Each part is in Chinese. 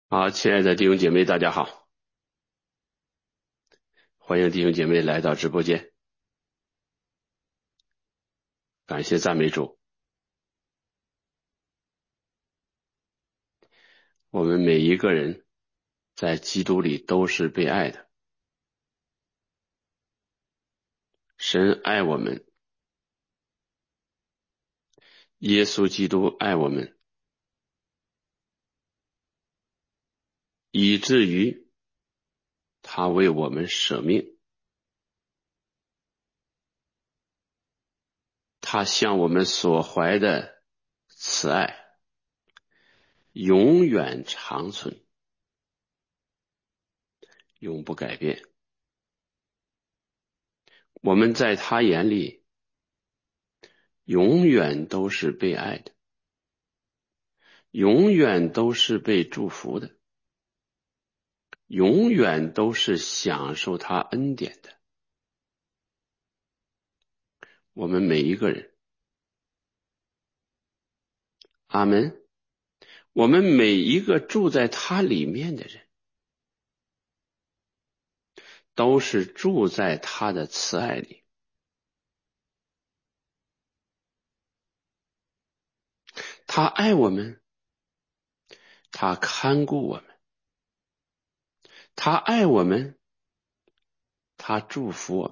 好，亲爱的弟兄姐妹，大家好，欢迎弟兄姐妹来到直播间，感谢赞美主。我们每一个人在基督里都是被爱的，神爱我们，耶稣基督爱我们，以至于他为我们舍命，他向我们所怀的慈爱永远长存，永不改变。我们在他眼里永远都是被爱的，永远都是被祝福的，永远都是享受他恩典的。我们每一个人，阿们。我们每一个住在他里面的人，都是住在他的慈爱里。他爱我们，他看顾我们，他爱我们，他祝福我们。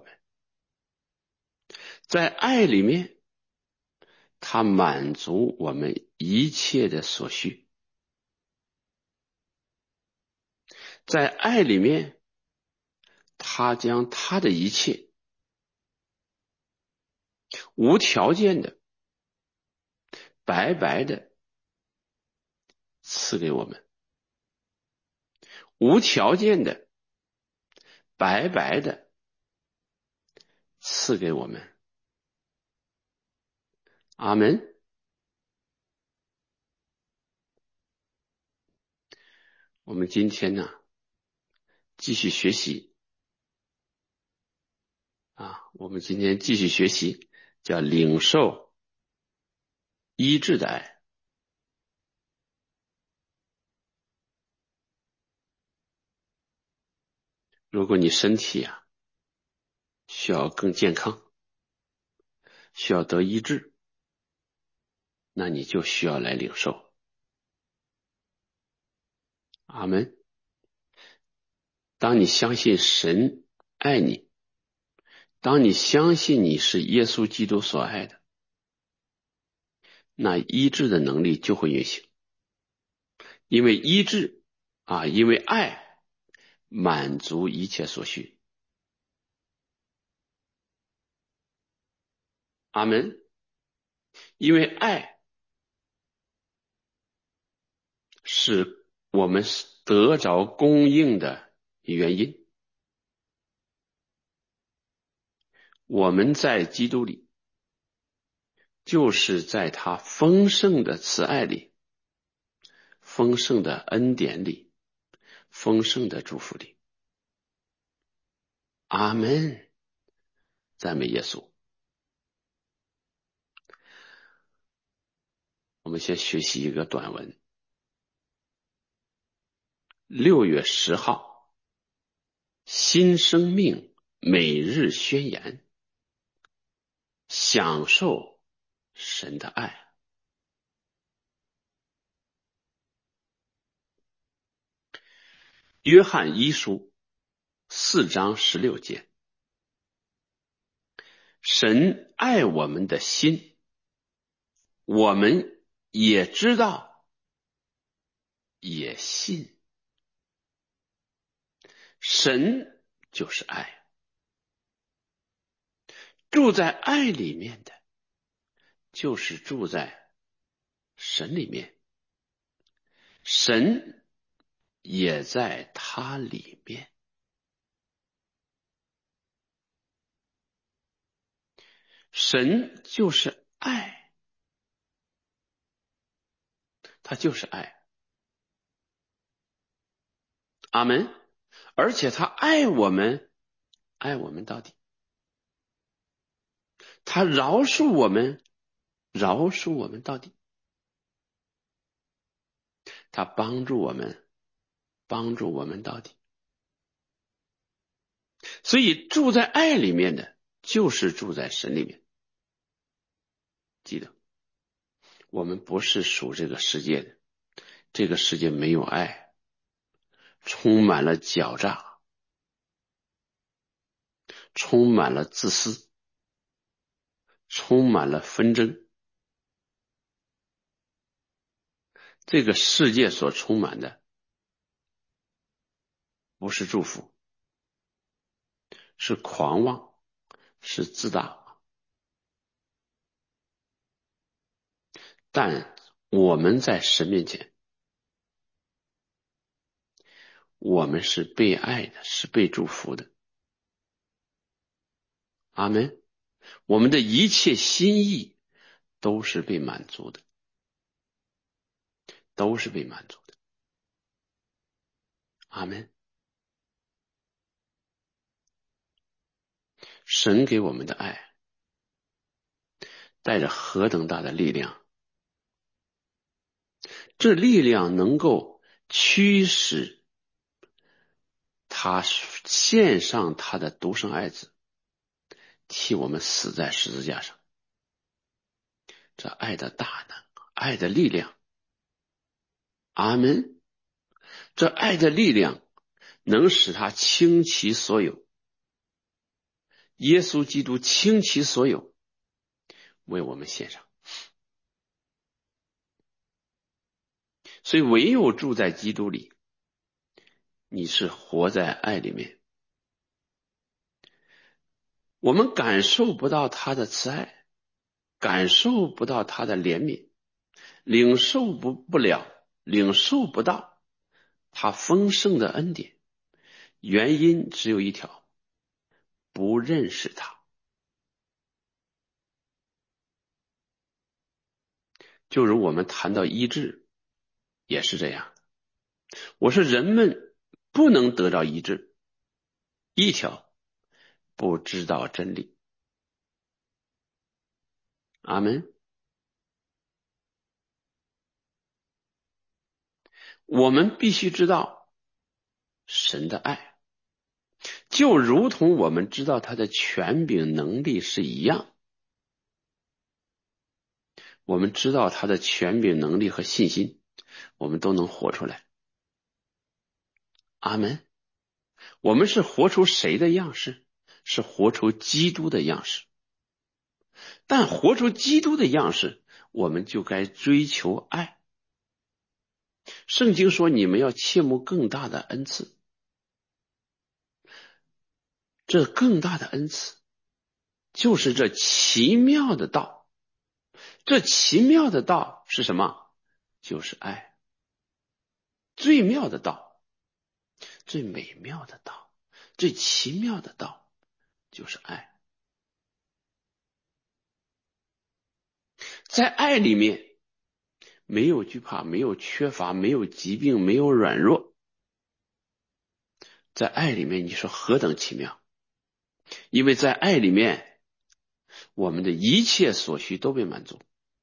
在爱里面，他满足我们一切的所需。在爱里面，他将他的一切无条件的、白白的赐给我们，无条件的、白白的赐给我们。阿们。我们今天呢，继续学习我们今天继续学习，叫领受医治的爱。如果你身体需要更健康，需要得医治，那你就需要来领受。阿们。当你相信神爱你，当你相信你是耶稣基督所爱的，那医治的能力就会运行。因为医治因为爱满足一切所需。阿们。因为爱是我们得着供应的原因。我们在基督里，就是在他丰盛的慈爱里，丰盛的恩典里，丰盛的祝福里。阿们。赞美耶稣。我们先学习一个短文。6月10号，新生命每日宣言，享受神的爱。约翰一书4章16节，神爱我们的心，我们也知道，也信。神就是爱，住在爱里面的，就是住在神里面，神也在他里面。神就是爱，他就是爱。阿们。而且他爱我们，爱我们到底。他饶恕我们，饶恕我们到底。他帮助我们， 帮助我们到底。所以住在爱里面的就是住在神里面。记得我们不是属这个世界的，这个世界没有爱，充满了狡诈，充满了自私，充满了纷争。这个世界所充满的不是祝福，是狂妄，是自大。但我们在神面前，我们是被爱的，是被祝福的。阿们。我们的一切心意都是被满足的，都是被满足的。阿们。神给我们的爱带着何等大的力量，这力量能够驱使他献上他的独生爱子，替我们死在十字架上。这爱的大能，爱的力量。阿们。这爱的力量能使他倾其所有，耶稣基督倾其所有为我们献上。所以唯有住在基督里，你是活在爱里面。我们感受不到他的慈爱，感受不到他的怜悯，领受不了，领受不到他丰盛的恩典，原因只有一条，不认识他。就如我们谈到医治也是这样，我说人们不能得到医治，一条，不知道真理。阿们。我们必须知道神的爱，就如同我们知道他的权柄能力是一样。我们知道他的权柄能力和信心，我们都能活出来。阿们。我们是活出谁的样式？是活出基督的样式。但活出基督的样式，我们就该追求爱。圣经说你们要切慕更大的恩赐，这更大的恩赐就是这奇妙的道。这奇妙的道是什么？就是爱。最妙的道，最美妙的道，最奇妙的道就是爱。在爱里面没有惧怕，没有缺乏，没有疾病，没有软弱。在爱里面你说何等奇妙，因为在爱里面我们的一切所需都被满足。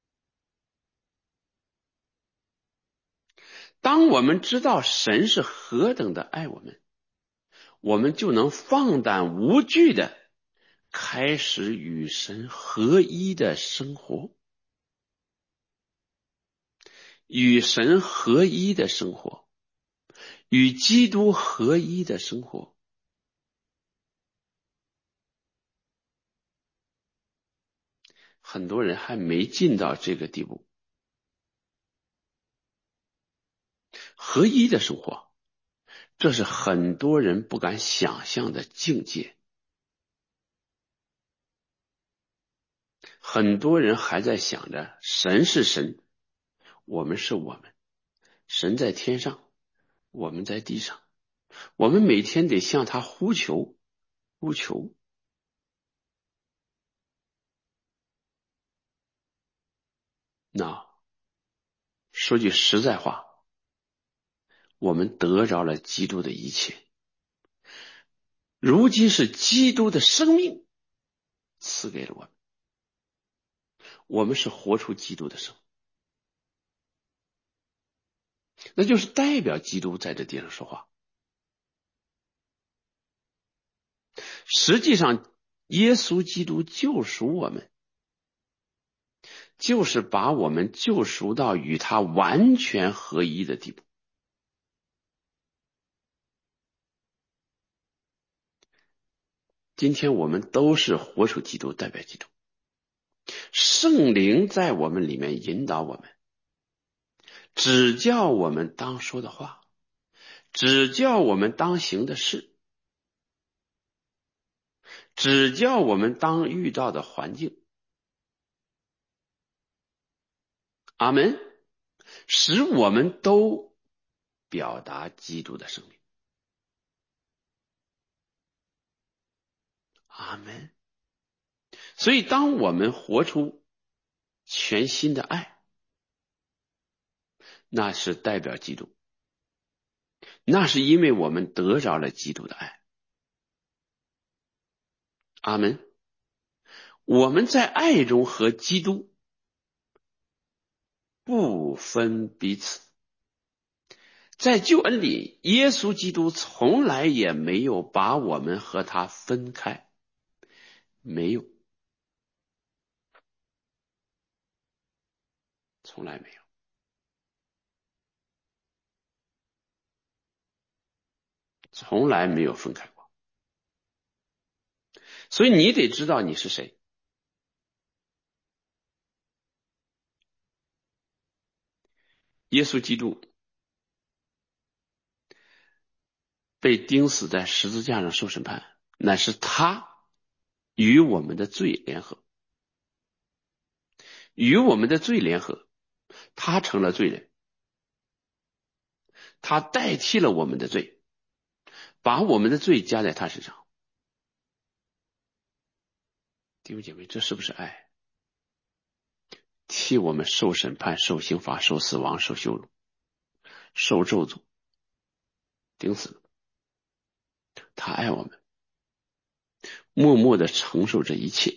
当我们知道神是何等的爱我们，我们就能放胆无惧的开始与神合一的生活。与神合一的生活，与基督合一的生活。很多人还没进到这个地步。合一的生活，这是很多人不敢想象的境界。很多人还在想着神是神，我们是我们，神在天上，我们在地上，我们每天得向他呼求，呼求。那说句实在话，我们得着了基督的一切，如今是基督的生命赐给了我们，我们是活出基督的生命。 那就是代表基督在这地上说话。实际上，耶稣基督救赎我们，就是把我们救赎到与他完全合一的地步。今天我们都是活出基督，代表基督。圣灵在我们里面引导我们，指教我们当说的话，指教我们当行的事，指教我们当遇到的环境。阿们，使我们都表达基督的生命。阿们。所以当我们活出全新的爱，那是代表基督，那是因为我们得着了基督的爱。阿们。我们在爱中和基督不分彼此。在救恩里，耶稣基督从来也没有把我们和他分开，没有，从来没有。从来没有分开过。所以你得知道你是谁。耶稣基督被钉死在十字架上受审判，乃是他与我们的罪联合，与我们的罪联合，他成了罪人，他代替了我们的罪，把我们的罪加在他身上。弟兄姐妹，这是不是爱？替我们受审判、受刑罚、受死亡、受羞辱、受咒诅，钉死。他爱我们，默默地承受这一切。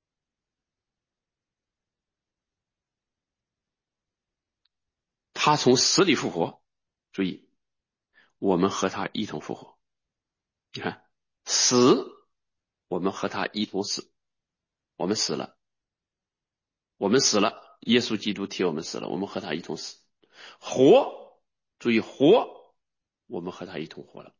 他从死里复活，注意，我们和他一同复活。你看，死，我们和他一同死，我们死了，我们死了，耶稣基督替我们死了，我们和他一同死。活，注意活，我们和他一同活了，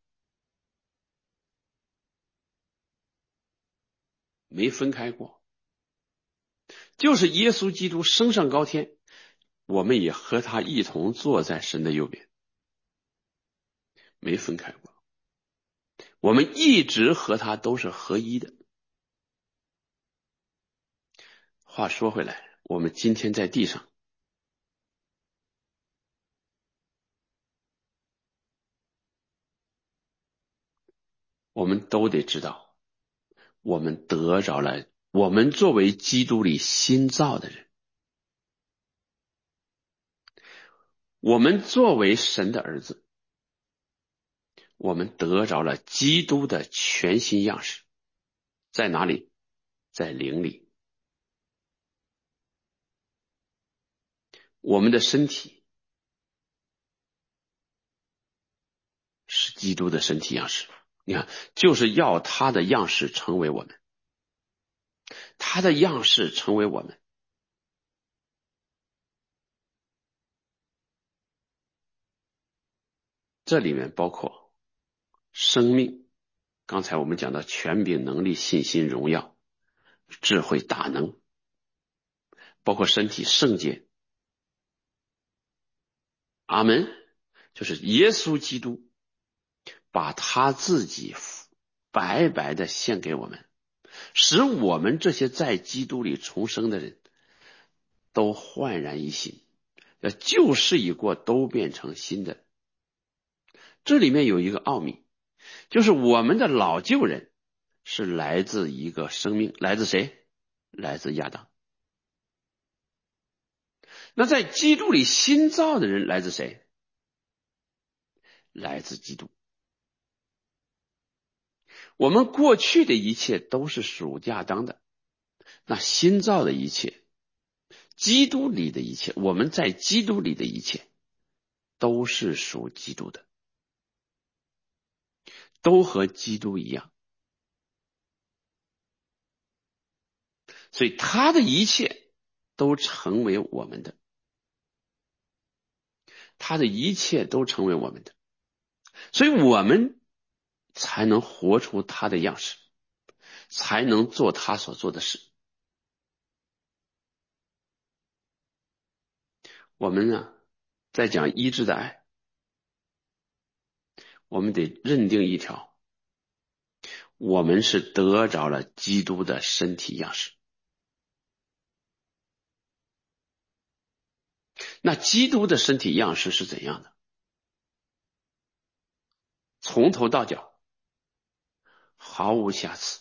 没分开过。就是耶稣基督升上高天，我们也和他一同坐在神的右边，没分开过。我们一直和他都是合一的。话说回来，我们今天在地上，我们都得知道，我们得着了，我们作为基督里新造的人，我们作为神的儿子，我们得着了基督的全新样式。在哪里？在灵里。我们的身体是基督的身体样式。你看，就是要他的样式成为我们，他的样式成为我们。这里面包括生命，刚才我们讲到权柄、能力、信心、荣耀、智慧、大能，包括身体圣洁。阿们。就是耶稣基督把他自己白白的献给我们，使我们这些在基督里重生的人都焕然一新，旧事已过，都变成新的。这里面有一个奥秘，就是我们的老旧人是来自一个生命，来自谁？来自亚当。那在基督里新造的人来自谁？来自基督。我们过去的一切都是属亚当的，那新造的一切，基督里的一切，我们在基督里的一切都是属基督的，都和基督一样，所以他的一切都成为我们的，他的一切都成为我们的，所以我们才能活出他的样式，才能做他所做的事。我们呢，在讲医治的爱，我们得认定一条，我们是得着了基督的身体样式。那基督的身体样式是怎样的？从头到脚毫无瑕疵。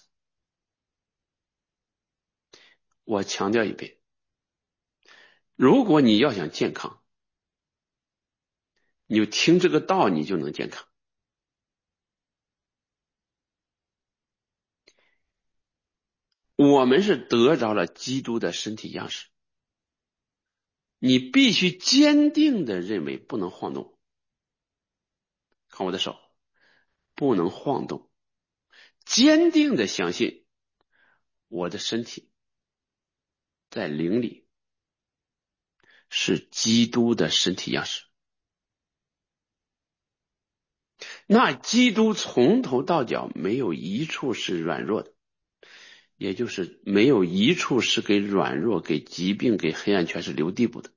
我强调一遍，如果你要想健康，你就听这个道，你就能健康。我们是得着了基督的身体样式，你必须坚定的认为不能晃动。看我的手，不能晃动，坚定的相信我的身体在灵里是基督的身体样式。那基督从头到脚没有一处是软弱的，也就是没有一处是给软弱、给疾病、给黑暗权势留地步的。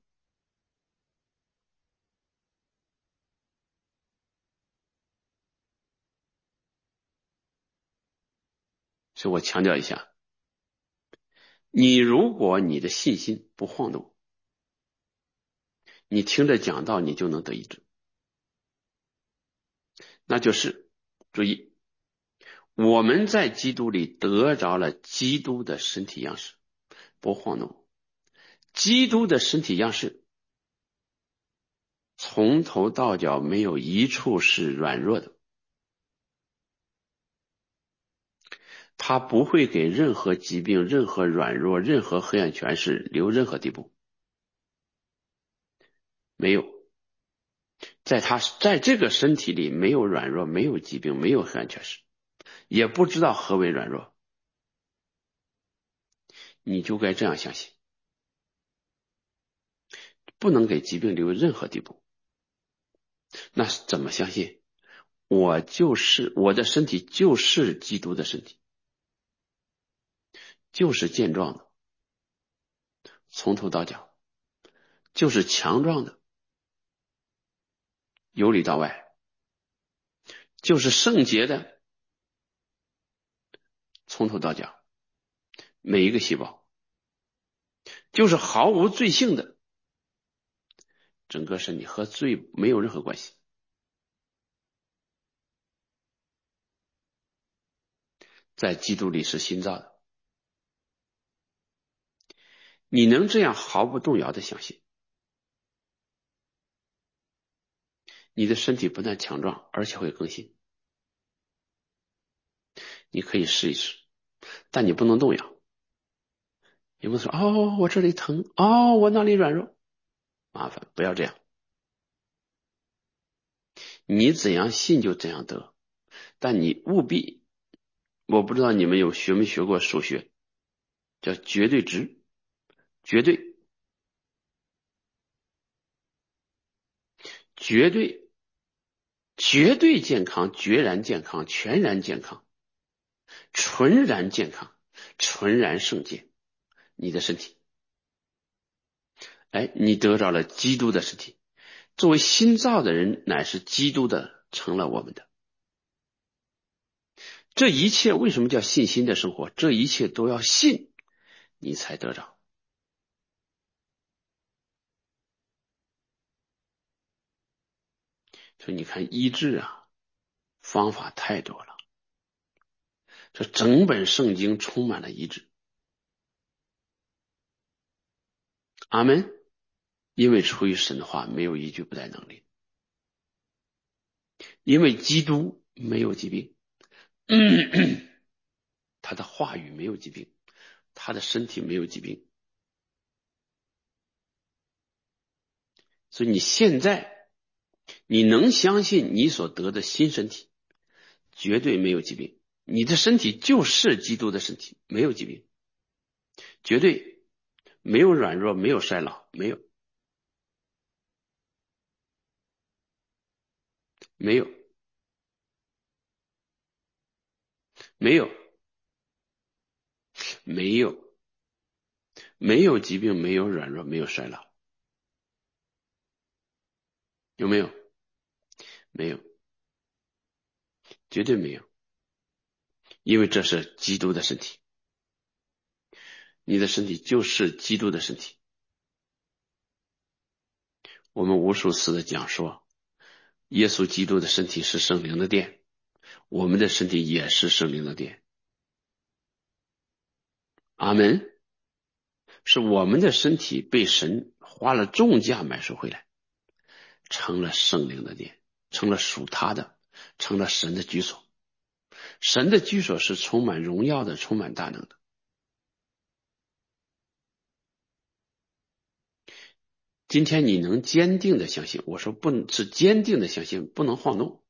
所以我强调一下，你如果你的信心不晃动，你听着讲道你就能得医治。那就是注意，我们在基督里得着了基督的身体样式，不晃动。基督的身体样式从头到脚没有一处是软弱的，他不会给任何疾病、任何软弱、任何黑暗权势留任何地步，没有。在这个身体里没有软弱，没有疾病，没有黑暗权势，也不知道何为软弱，你就该这样相信，不能给疾病留任何地步。那怎么相信？我的身体就是基督的身体，就是健壮的，从头到脚，就是强壮的，由里到外，就是圣洁的，从头到脚，每一个细胞，就是毫无罪性的，整个身体和罪没有任何关系，在基督里是新造的。你能这样毫不动摇的相信，你的身体不但强壮，而且会更新。你可以试一试，但你不能动摇。你不能说哦，我这里疼，哦，我那里软弱，麻烦不要这样。你怎样信就怎样得，但你务必，我不知道你们没学过数学，叫绝对值，绝对，绝对，绝对健康，决然健康，全然健康，纯然健康，纯然圣洁。你的身体，哎，你得着了基督的身体，作为新造的人，乃是基督的，成了我们的。这一切为什么叫信心的生活？这一切都要信，你才得着。所以你看医治啊，方法太多了。这整本圣经充满了医治。阿门。因为出于神的话，没有一句不带能力。因为基督没有疾病，他的话语没有疾病，他的身体没有疾病。所以你现在你能相信你所得的新身体绝对没有疾病，你的身体就是基督的身体，没有疾病，绝对没有软弱，没有衰老，没有，没有，没有，没有，没有疾病，没有软弱，没有衰老，有没有？没有，绝对没有，因为这是基督的身体，你的身体就是基督的身体。我们无数次的讲说，耶稣基督的身体是圣灵的殿，我们的身体也是圣灵的殿。阿门。是我们的身体被神花了重价买赎回来，成了圣灵的殿，成了属他的，成了神的居所。神的居所是充满荣耀的，充满大能的。今天你能坚定的相信，我说不是坚定的相信，不能晃动。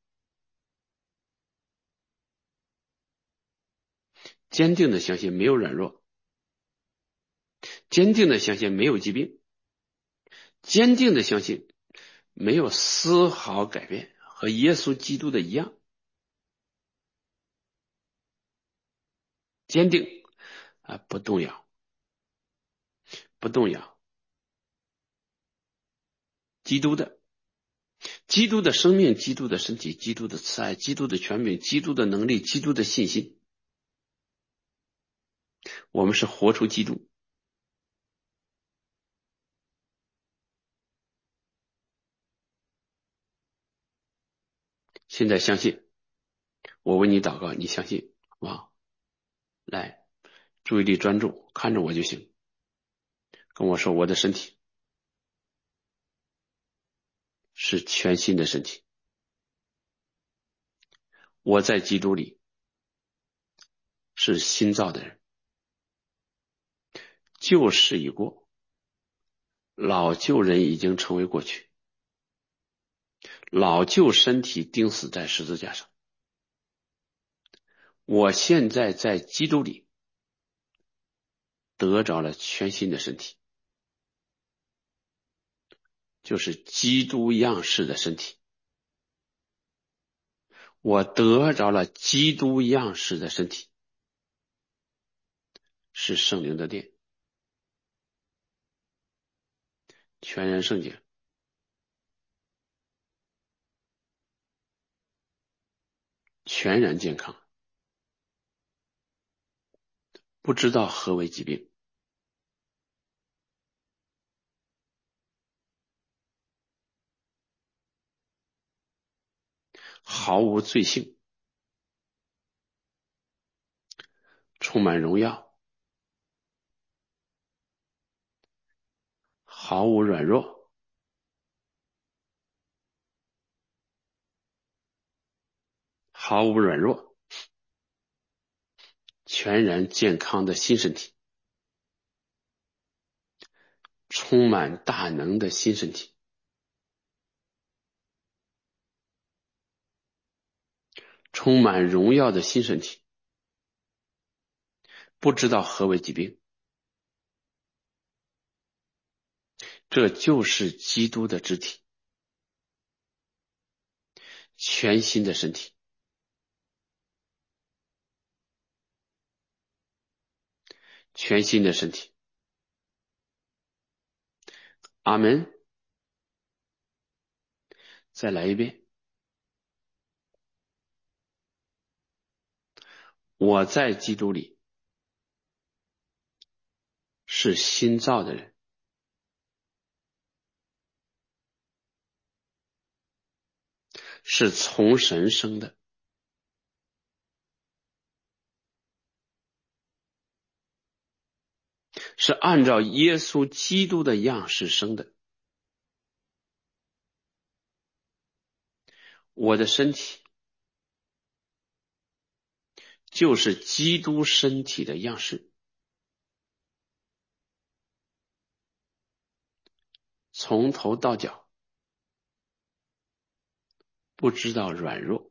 坚定的相信没有软弱，坚定的相信没有疾病，坚定的相信没有丝毫改变，和耶稣基督的一样。坚定不动摇，不动摇。基督的，基督的生命，基督的身体，基督的慈爱，基督的权柄，基督的能力，基督的信心。我们是活出基督。现在相信，我为你祷告，你相信好不好？来，注意力专注，看着我就行。跟我说，我的身体是全新的身体，我在基督里是新造的人，旧事已过，老旧人已经成为过去，老旧身体钉死在十字架上。我现在在基督里得着了全新的身体，就是基督样式的身体。我得着了基督样式的身体，是圣灵的殿，全然圣洁，全然健康，不知道何为疾病，毫无罪性，充满荣耀，毫无软弱，毫无软弱，全然健康的新身体，充满大能的新身体，充满荣耀的新身体，不知道何为疾病。这就是基督的肢体，全新的身体，全新的身体。阿门。再来一遍。我在基督里是新造的人，是从神生的，是按照耶稣基督的样式生的。我的身体就是基督身体的样式，从头到脚不知道软弱，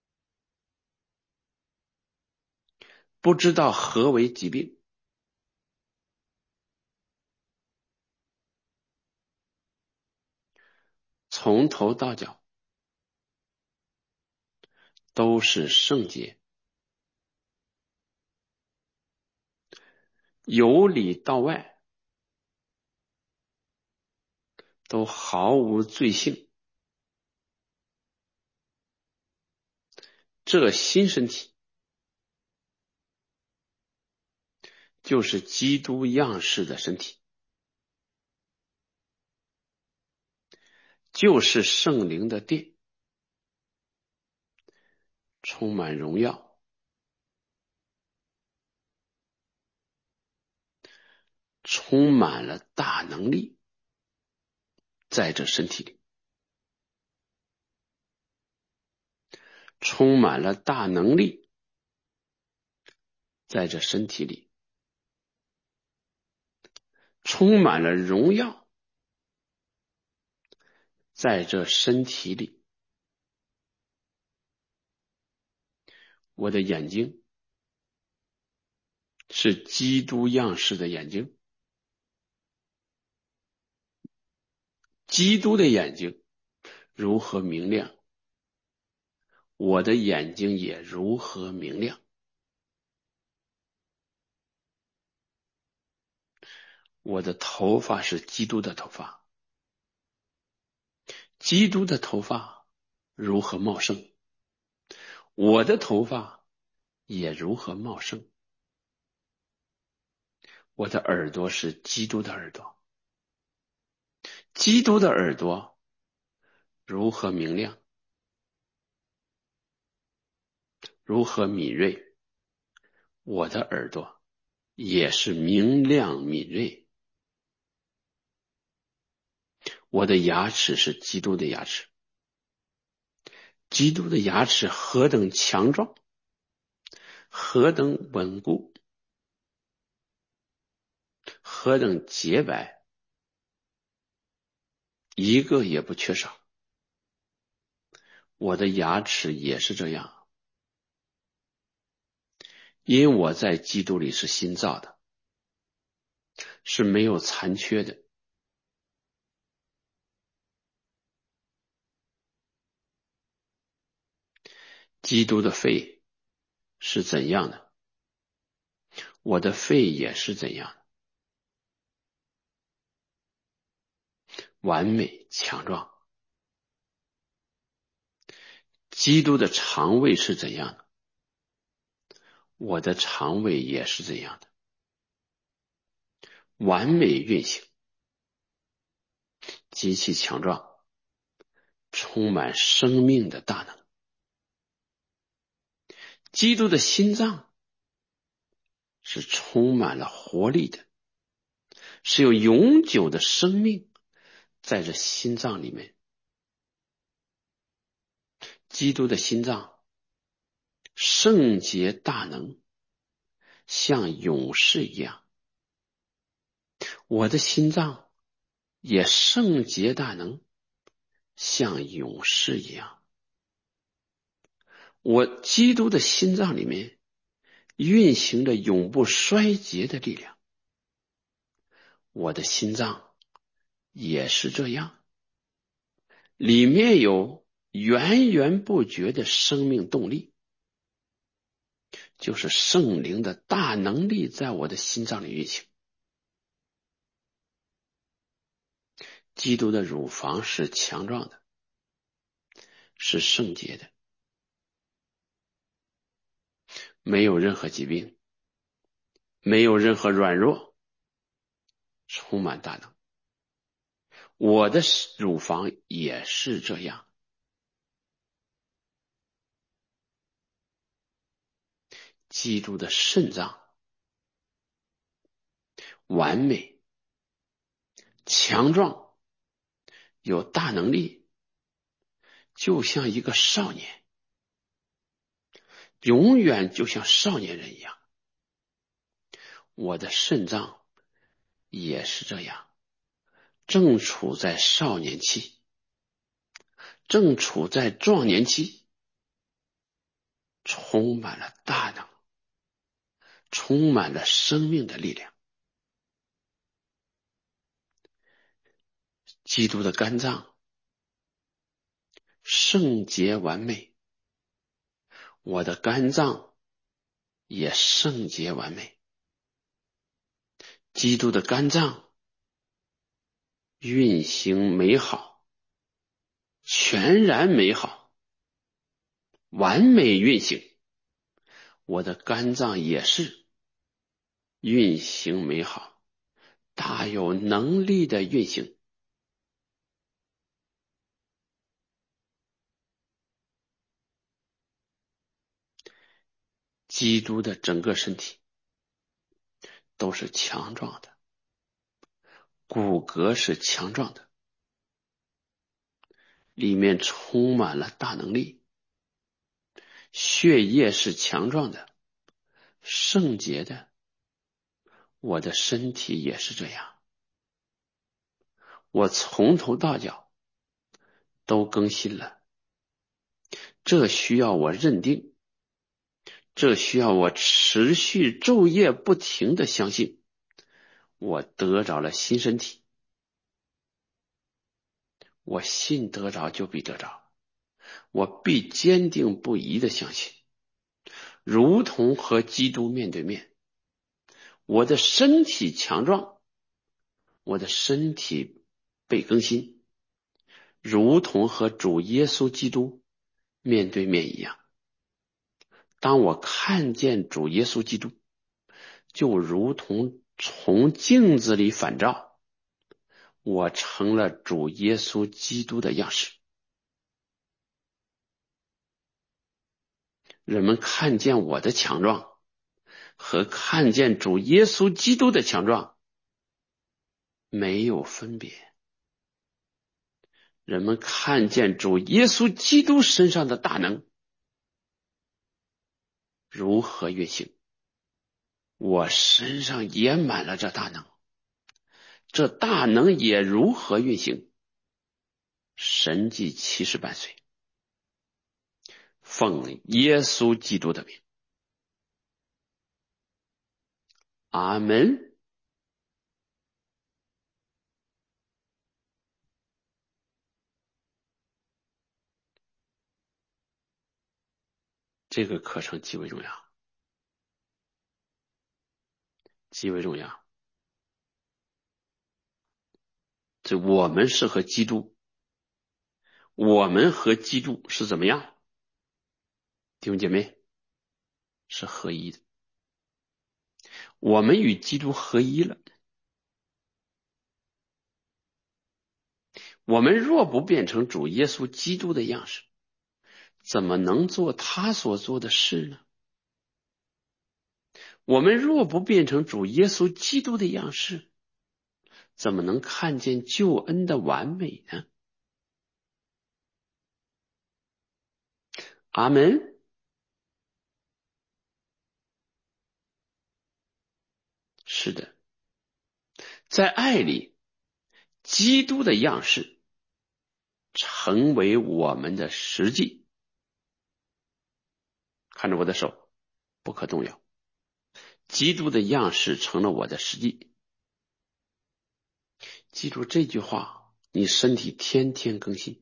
不知道何为疾病，从头到脚都是圣洁，由里到外都毫无罪性。这新身体就是基督样式的身体，就是圣灵的殿，充满荣耀，充满了大能力，在这身体里，充满了大能力，在这身体里，充满了荣耀，在这身体里。我的眼睛是基督样式的眼睛，基督的眼睛如何明亮，我的眼睛也如何明亮。我的头发是基督的头发，基督的头发如何茂盛，我的头发也如何茂盛。我的耳朵是基督的耳朵，基督的耳朵如何明亮，如何敏锐，我的耳朵也是明亮敏锐。我的牙齿是基督的牙齿，基督的牙齿何等强壮，何等稳固，何等洁白，一个也不缺少。我的牙齿也是这样，因我在基督里是新造的，是没有残缺的。基督的肺是怎样的，我的肺也是怎样的，完美强壮。基督的肠胃是怎样的，我的肠胃也是怎样的，完美运行，极其强壮，充满生命的大能。基督的心脏是充满了活力的，是有永久的生命在这心脏里面。基督的心脏圣洁大能，像勇士一样。我的心脏也圣洁大能，像勇士一样。我基督的心脏里面运行着永不衰竭的力量，我的心脏也是这样，里面有源源不绝的生命动力，就是圣灵的大能力在我的心脏里运行。基督的乳房是强壮的，是圣洁的，没有任何疾病，没有任何软弱，充满大能。我的乳房也是这样。基督的肾脏完美强壮，有大能力，就像一个少年，永远就像少年人一样。我的肾脏也是这样，正处在少年期， 正处在壮年期，充满了大能，充满了生命的力量。基督的肝脏圣洁完美，我的肝脏也圣洁完美。基督的肝脏运行美好，全然美好，完美运行。我的肝脏也是运行美好，大有能力的运行。基督的整个身体都是强壮的，骨骼是强壮的，里面充满了大能力，血液是强壮的，圣洁的。我的身体也是这样，我从头到脚都更新了。这需要我认定，这需要我持续昼夜不停地相信，我得着了新身体。我信得着就必得着，我必坚定不移地相信，如同和基督面对面。我的身体强壮，我的身体被更新，如同和主耶稣基督面对面一样。当我看见主耶稣基督，就如同从镜子里反照，我成了主耶稣基督的样式。人们看见我的强壮和看见主耶稣基督的强壮没有分别。人们看见主耶稣基督身上的大能如何运行，我身上也满了这大能，这大能也如何运行，神迹奇事伴随。奉耶稣基督的名，阿门。这个课程极为重要，极为重要。这我们是和基督，我们和基督是怎么样？弟兄姐妹，是合一的。我们与基督合一了。我们若不变成主耶稣基督的样式，怎么能做他所做的事呢？我们若不变成主耶稣基督的样式，怎么能看见救恩的完美呢？阿门。是的，在爱里，基督的样式成为我们的实际。看着我的手，不可动摇。基督的样式成了我的实际。记住这句话，你身体天天更新。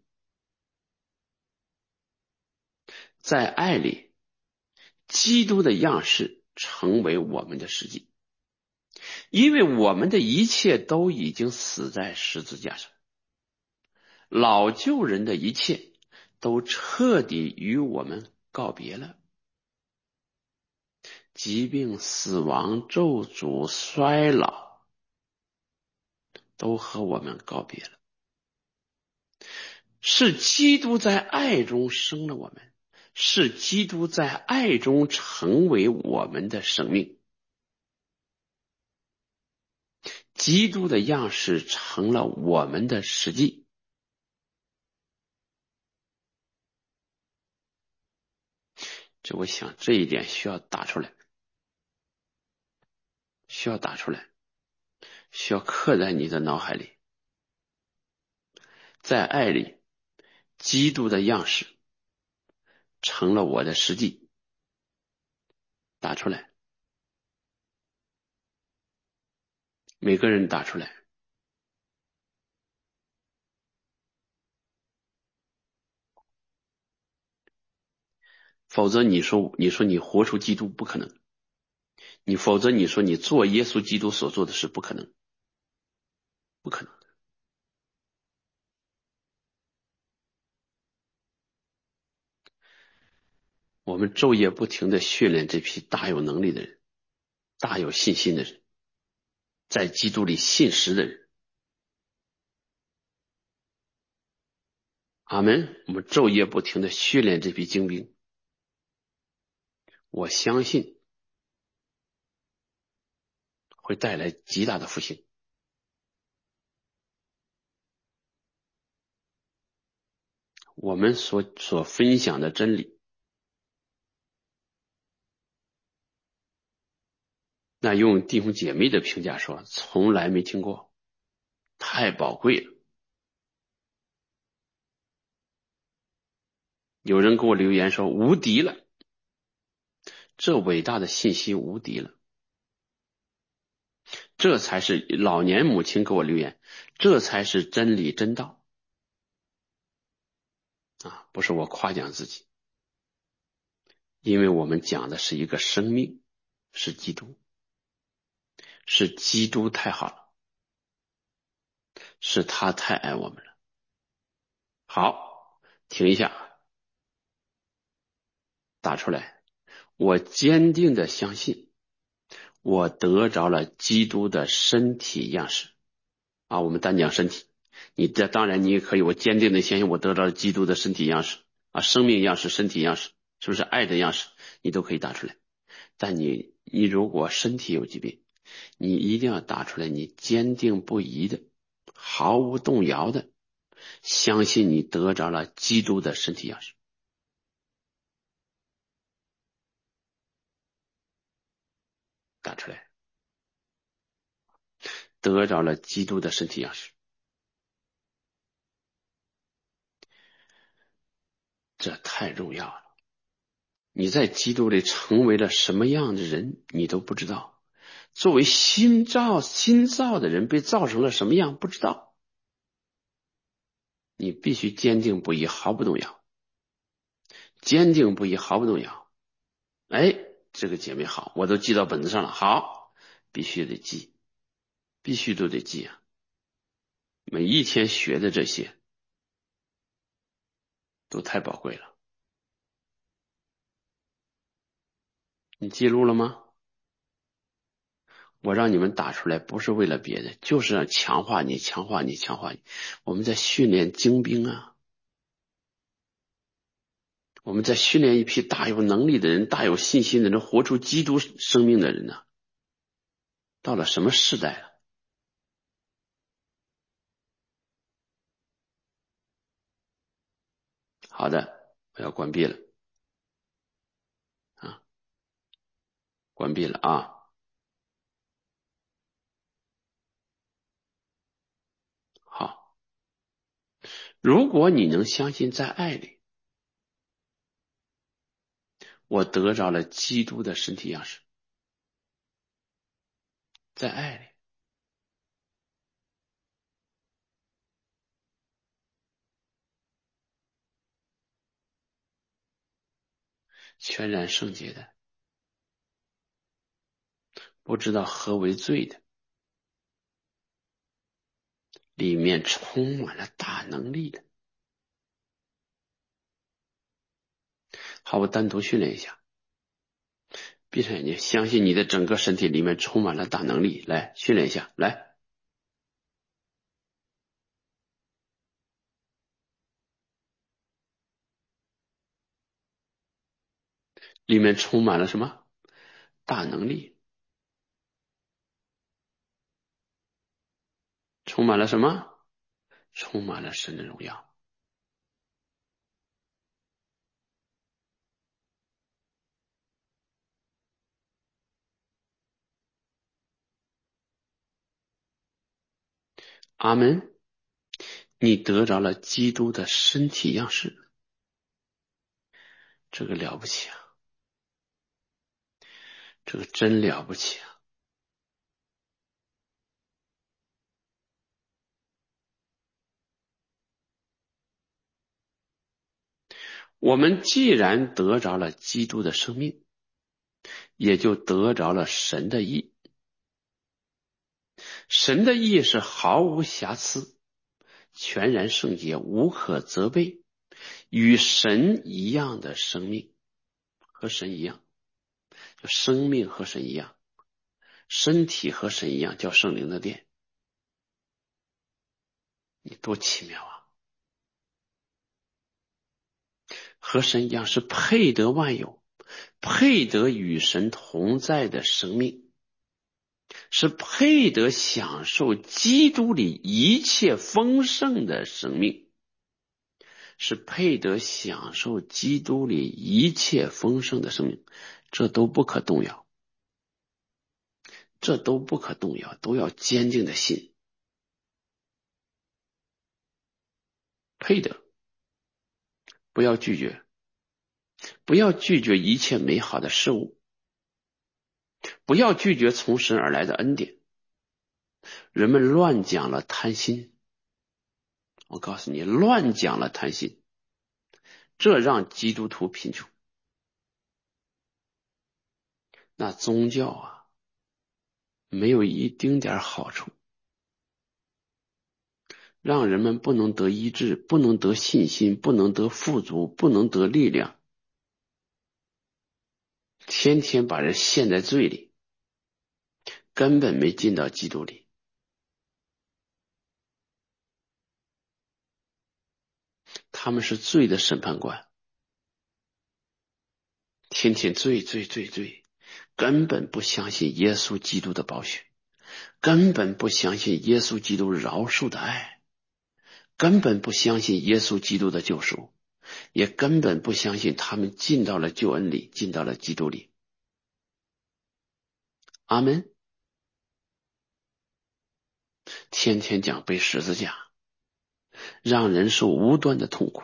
在爱里，基督的样式成为我们的实际，因为我们的一切都已经死在十字架上，老旧人的一切都彻底与我们告别了。疾病、死亡、咒诅、衰老都和我们告别了。是基督在爱中生了我们，是基督在爱中成为我们的生命。基督的样式成了我们的实际。这我想这一点需要打出来，需要打出来，需要刻在你的脑海里。在爱里， 基督的样式成了我的实际，打出来，每个人打出来，否则你说你活出基督不可能，否则你说你做耶稣基督所做的事不可能，不可能。我们昼夜不停地训练这批大有能力的人，大有信心的人，在基督里信实的人。阿们。我们昼夜不停地训练这批精兵，我相信会带来极大的复兴。我们所分享的真理，那用弟兄姐妹的评价说，从来没听过，太宝贵了。有人给我留言说无敌了，这伟大的信息无敌了，这才是老年母亲给我留言，这才是真理真道啊！不是我夸奖自己，因为我们讲的是一个生命，是基督，是基督太好了，是他太爱我们了。好，停一下，打出来。我坚定的相信，我得着了基督的身体样式啊！我们单讲身体，当然你也可以，我坚定的相信我得着了基督的身体样式啊，生命样式、身体样式，是不是爱的样式？你都可以打出来。但你如果身体有疾病，你一定要打出来，你坚定不移的、毫无动摇的相信你得着了基督的身体样式，打出来，得着了基督的身体样式。这太重要了。你在基督里成为了什么样的人，你都不知道。作为新造的人，被造成了什么样，不知道。你必须坚定不移，毫不动摇。坚定不移，毫不动摇。哎，这个姐妹好，我都记到本子上了。好，必须得记，必须都得记啊！每一天学的这些都太宝贵了。你记录了吗？我让你们打出来，不是为了别的，就是让强化你。我们在训练精兵啊，我们在训练一批大有能力的人、大有信心的人，活出基督生命的人呢。到了什么时代了？好的，我要关闭了啊，关闭了啊。好，如果你能相信在爱里，我得着了基督的身体样式，在爱里全然圣洁的，不知道何为罪的，里面充满了大能力的。好，我单独训练一下，闭上眼睛，相信你的整个身体里面充满了大能力，来训练一下，来，里面充满了什么？大能力，充满了什么？充满了神的荣耀。阿门。 你得着了基督的身体样式，这个了不起啊，这个真了不起啊。我们既然得着了基督的生命，也就得着了神的义。神的义是毫无瑕疵，全然圣洁，无可责备，与神一样的生命，和神一样，就生命和神一样，身体和神一样，叫圣灵的殿。你多奇妙啊！和神一样是配得万有，配得与神同在的生命，是配得享受基督里一切丰盛的生命，是配得享受基督里一切丰盛的生命，这都不可动摇，这都不可动摇，都要坚定的信，配得，不要拒绝，不要拒绝一切美好的事物，不要拒绝从神而来的恩典。人们乱讲了贪心，我告诉你，乱讲了贪心，这让基督徒贫穷。那宗教啊，没有一丁点好处，让人们不能得医治，不能得信心，不能得富足，不能得力量，天天把人陷在罪里，根本没进到基督里。他们是罪的审判官，天天罪，根本不相信耶稣基督的宝血，根本不相信耶稣基督饶恕的爱，根本不相信耶稣基督的救赎，也根本不相信他们进到了救恩里，进到了基督里。阿们。天天讲背十字架，让人受无端的痛苦，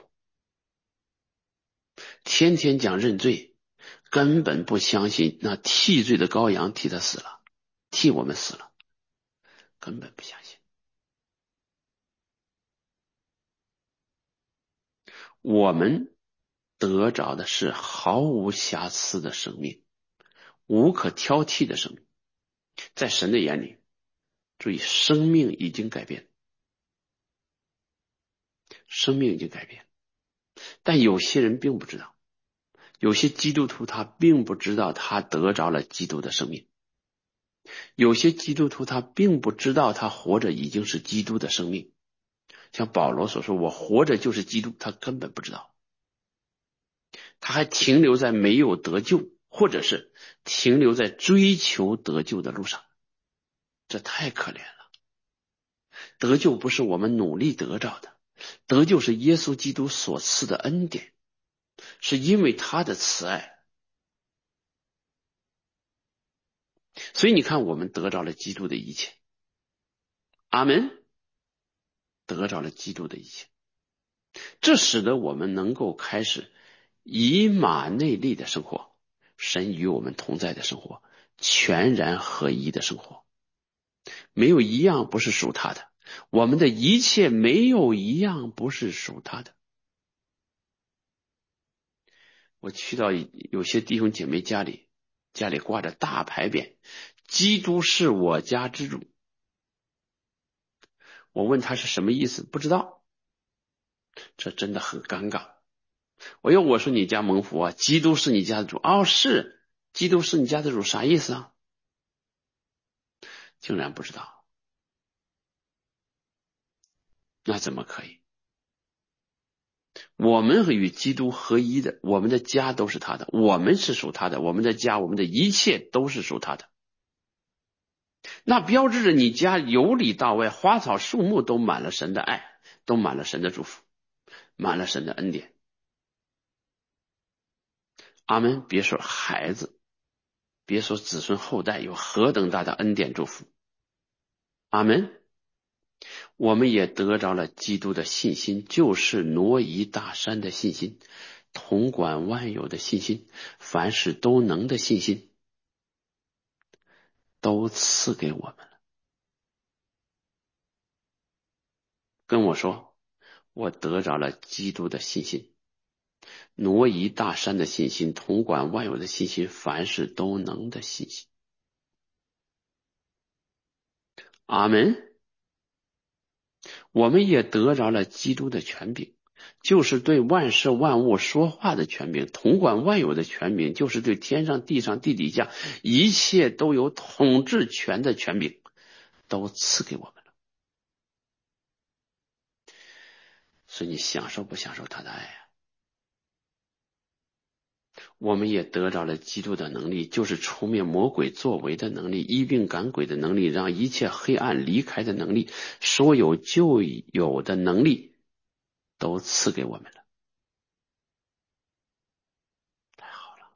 天天讲认罪，根本不相信那替罪的羔羊替他死了，替我们死了，根本不相信。我们得着的是毫无瑕疵的生命，无可挑剔的生命，在神的眼里，注意，生命已经改变，生命已经改变。但有些人并不知道，有些基督徒他并不知道他得着了基督的生命，有些基督徒他并不知道他活着已经是基督的生命。像保罗所说，我活着就是基督，他根本不知道，他还停留在没有得救，或者是停留在追求得救的路上，这太可怜了。得救不是我们努力得着的，得救是耶稣基督所赐的恩典，是因为他的慈爱。所以你看，我们得着了基督的一切，阿们，得着了基督的一切，这使得我们能够开始以马内利的生活，神与我们同在的生活，全然合一的生活，没有一样不是属他的，我们的一切没有一样不是属他的。我去到有些弟兄姐妹家里挂着大牌匾，基督是我家之主。我问他是什么意思，不知道，这真的很尴尬。我说你家蒙福啊，基督是你家的主。哦，是，基督是你家的主，啥意思啊？竟然不知道，那怎么可以？我们与基督合一的，我们的家都是他的，我们是属他的，我们的家，我们的一切都是属他的。那标志着你家由里到外，花草树木都满了神的爱，都满了神的祝福，满了神的恩典。阿们。别说孩子，别说子孙后代有何等大的恩典祝福。阿们。 我们也得着了基督的信心，就是挪移大山的信心，统管万有的信心，凡事都能的信心，都赐给我们了。跟我说，我得着了基督的信心，挪移大山的信心，统管万有的信心，凡事都能的信心。阿门。我们也得着了基督的权柄，就是对万事万物说话的权柄，统管万有的权柄，就是对天上地上地底下一切都有统治权的权柄，都赐给我们了。所以你享受不享受他的爱啊？我们也得着了基督的能力，就是除灭魔鬼作为的能力，医病赶鬼的能力，让一切黑暗离开的能力，所有旧有的能力都赐给我们了。太好了，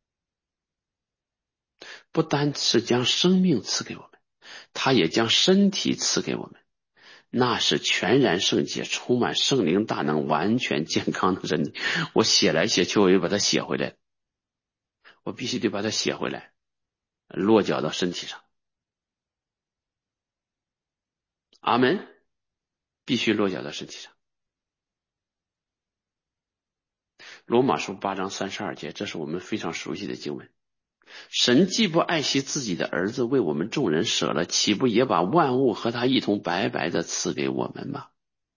不单是将生命赐给我们，他也将身体赐给我们，那是全然圣洁、充满圣灵大能、完全健康的人。我写来写去，我又把它写回来，我必须得把它写回来，落脚到身体上。阿门。必须落脚到身体上。罗马书8章32节，这是我们非常熟悉的经文。神既不爱惜自己的儿子，为我们众人舍了，岂不也把万物和他一同白白的赐给我们吗？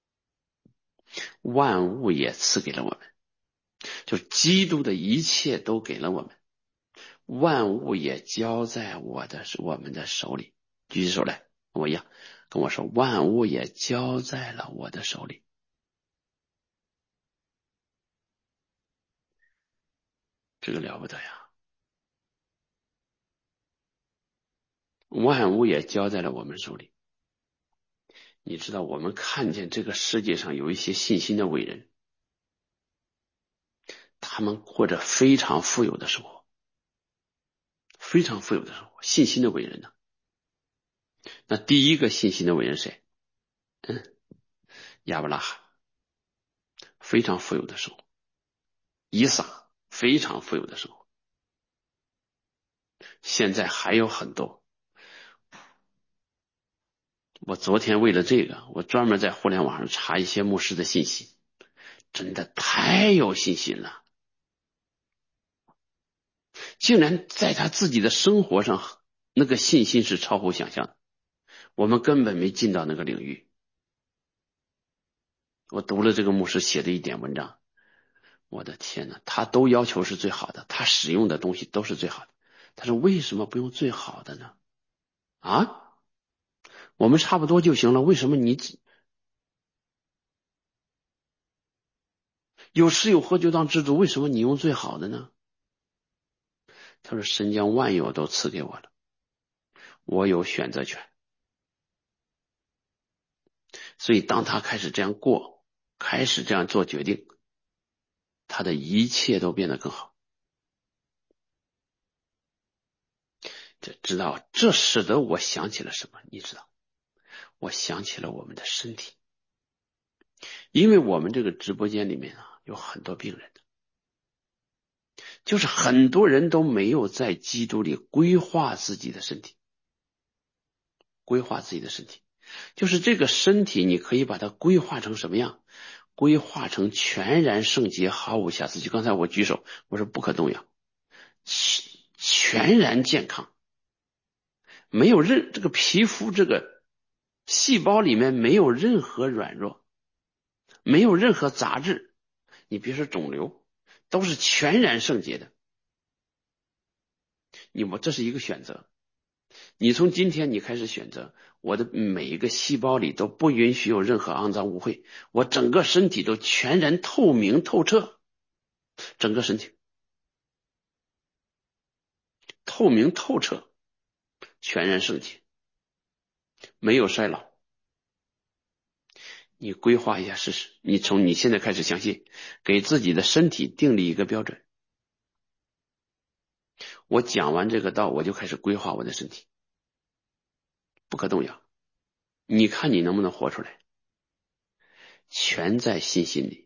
万物也赐给了我们，就是基督的一切都给了我们，万物也交在我们的手里。举起手来，跟我一样，跟我说，万物也交在了我的手里。这个了不得呀！万物也交在了我们手里。你知道，我们看见这个世界上有一些信心的伟人，他们过着非常富有的生活，非常富有的生活。信心的伟人呢？那第一个信心的伟人谁？亚伯拉罕，非常富有的生活；以撒，非常富有的生活。现在还有很多。我昨天为了这个，我专门在互联网上查一些牧师的信息，真的太有信心了，竟然在他自己的生活上，那个信心是超乎想象的。我们根本没进到那个领域。我读了这个牧师写的一点文章，我的天哪，他都要求是最好的，他使用的东西都是最好的。他说为什么不用最好的呢？啊，我们差不多就行了，为什么你有吃有喝就当知足，为什么你用最好的呢？他说神将万有都赐给我了，我有选择权。所以当他开始这样过，开始这样做决定，他的一切都变得更好。这使得我想起了什么？你知道，我想起了我们的身体，因为我们这个直播间里面有很多病人，就是很多人都没有在基督里规划自己的身体，规划自己的身体，就是这个身体你可以把它规划成什么样？规划成全然圣洁，毫无瑕疵。就刚才我举手，我说不可动摇，全然健康，没有这个皮肤这个细胞里面没有任何软弱，没有任何杂质，你别说肿瘤，都是全然圣洁的。这是一个选择，你从今天你开始选择，我的每一个细胞里都不允许有任何肮脏污秽，我整个身体都全然透明透彻，整个身体透明透彻，全然圣洁，没有衰老。你规划一下试试，你从你现在开始相信，给自己的身体定立一个标准。我讲完这个道，我就开始规划我的身体，不可动摇。 你看你能不能活出来？全在信心里，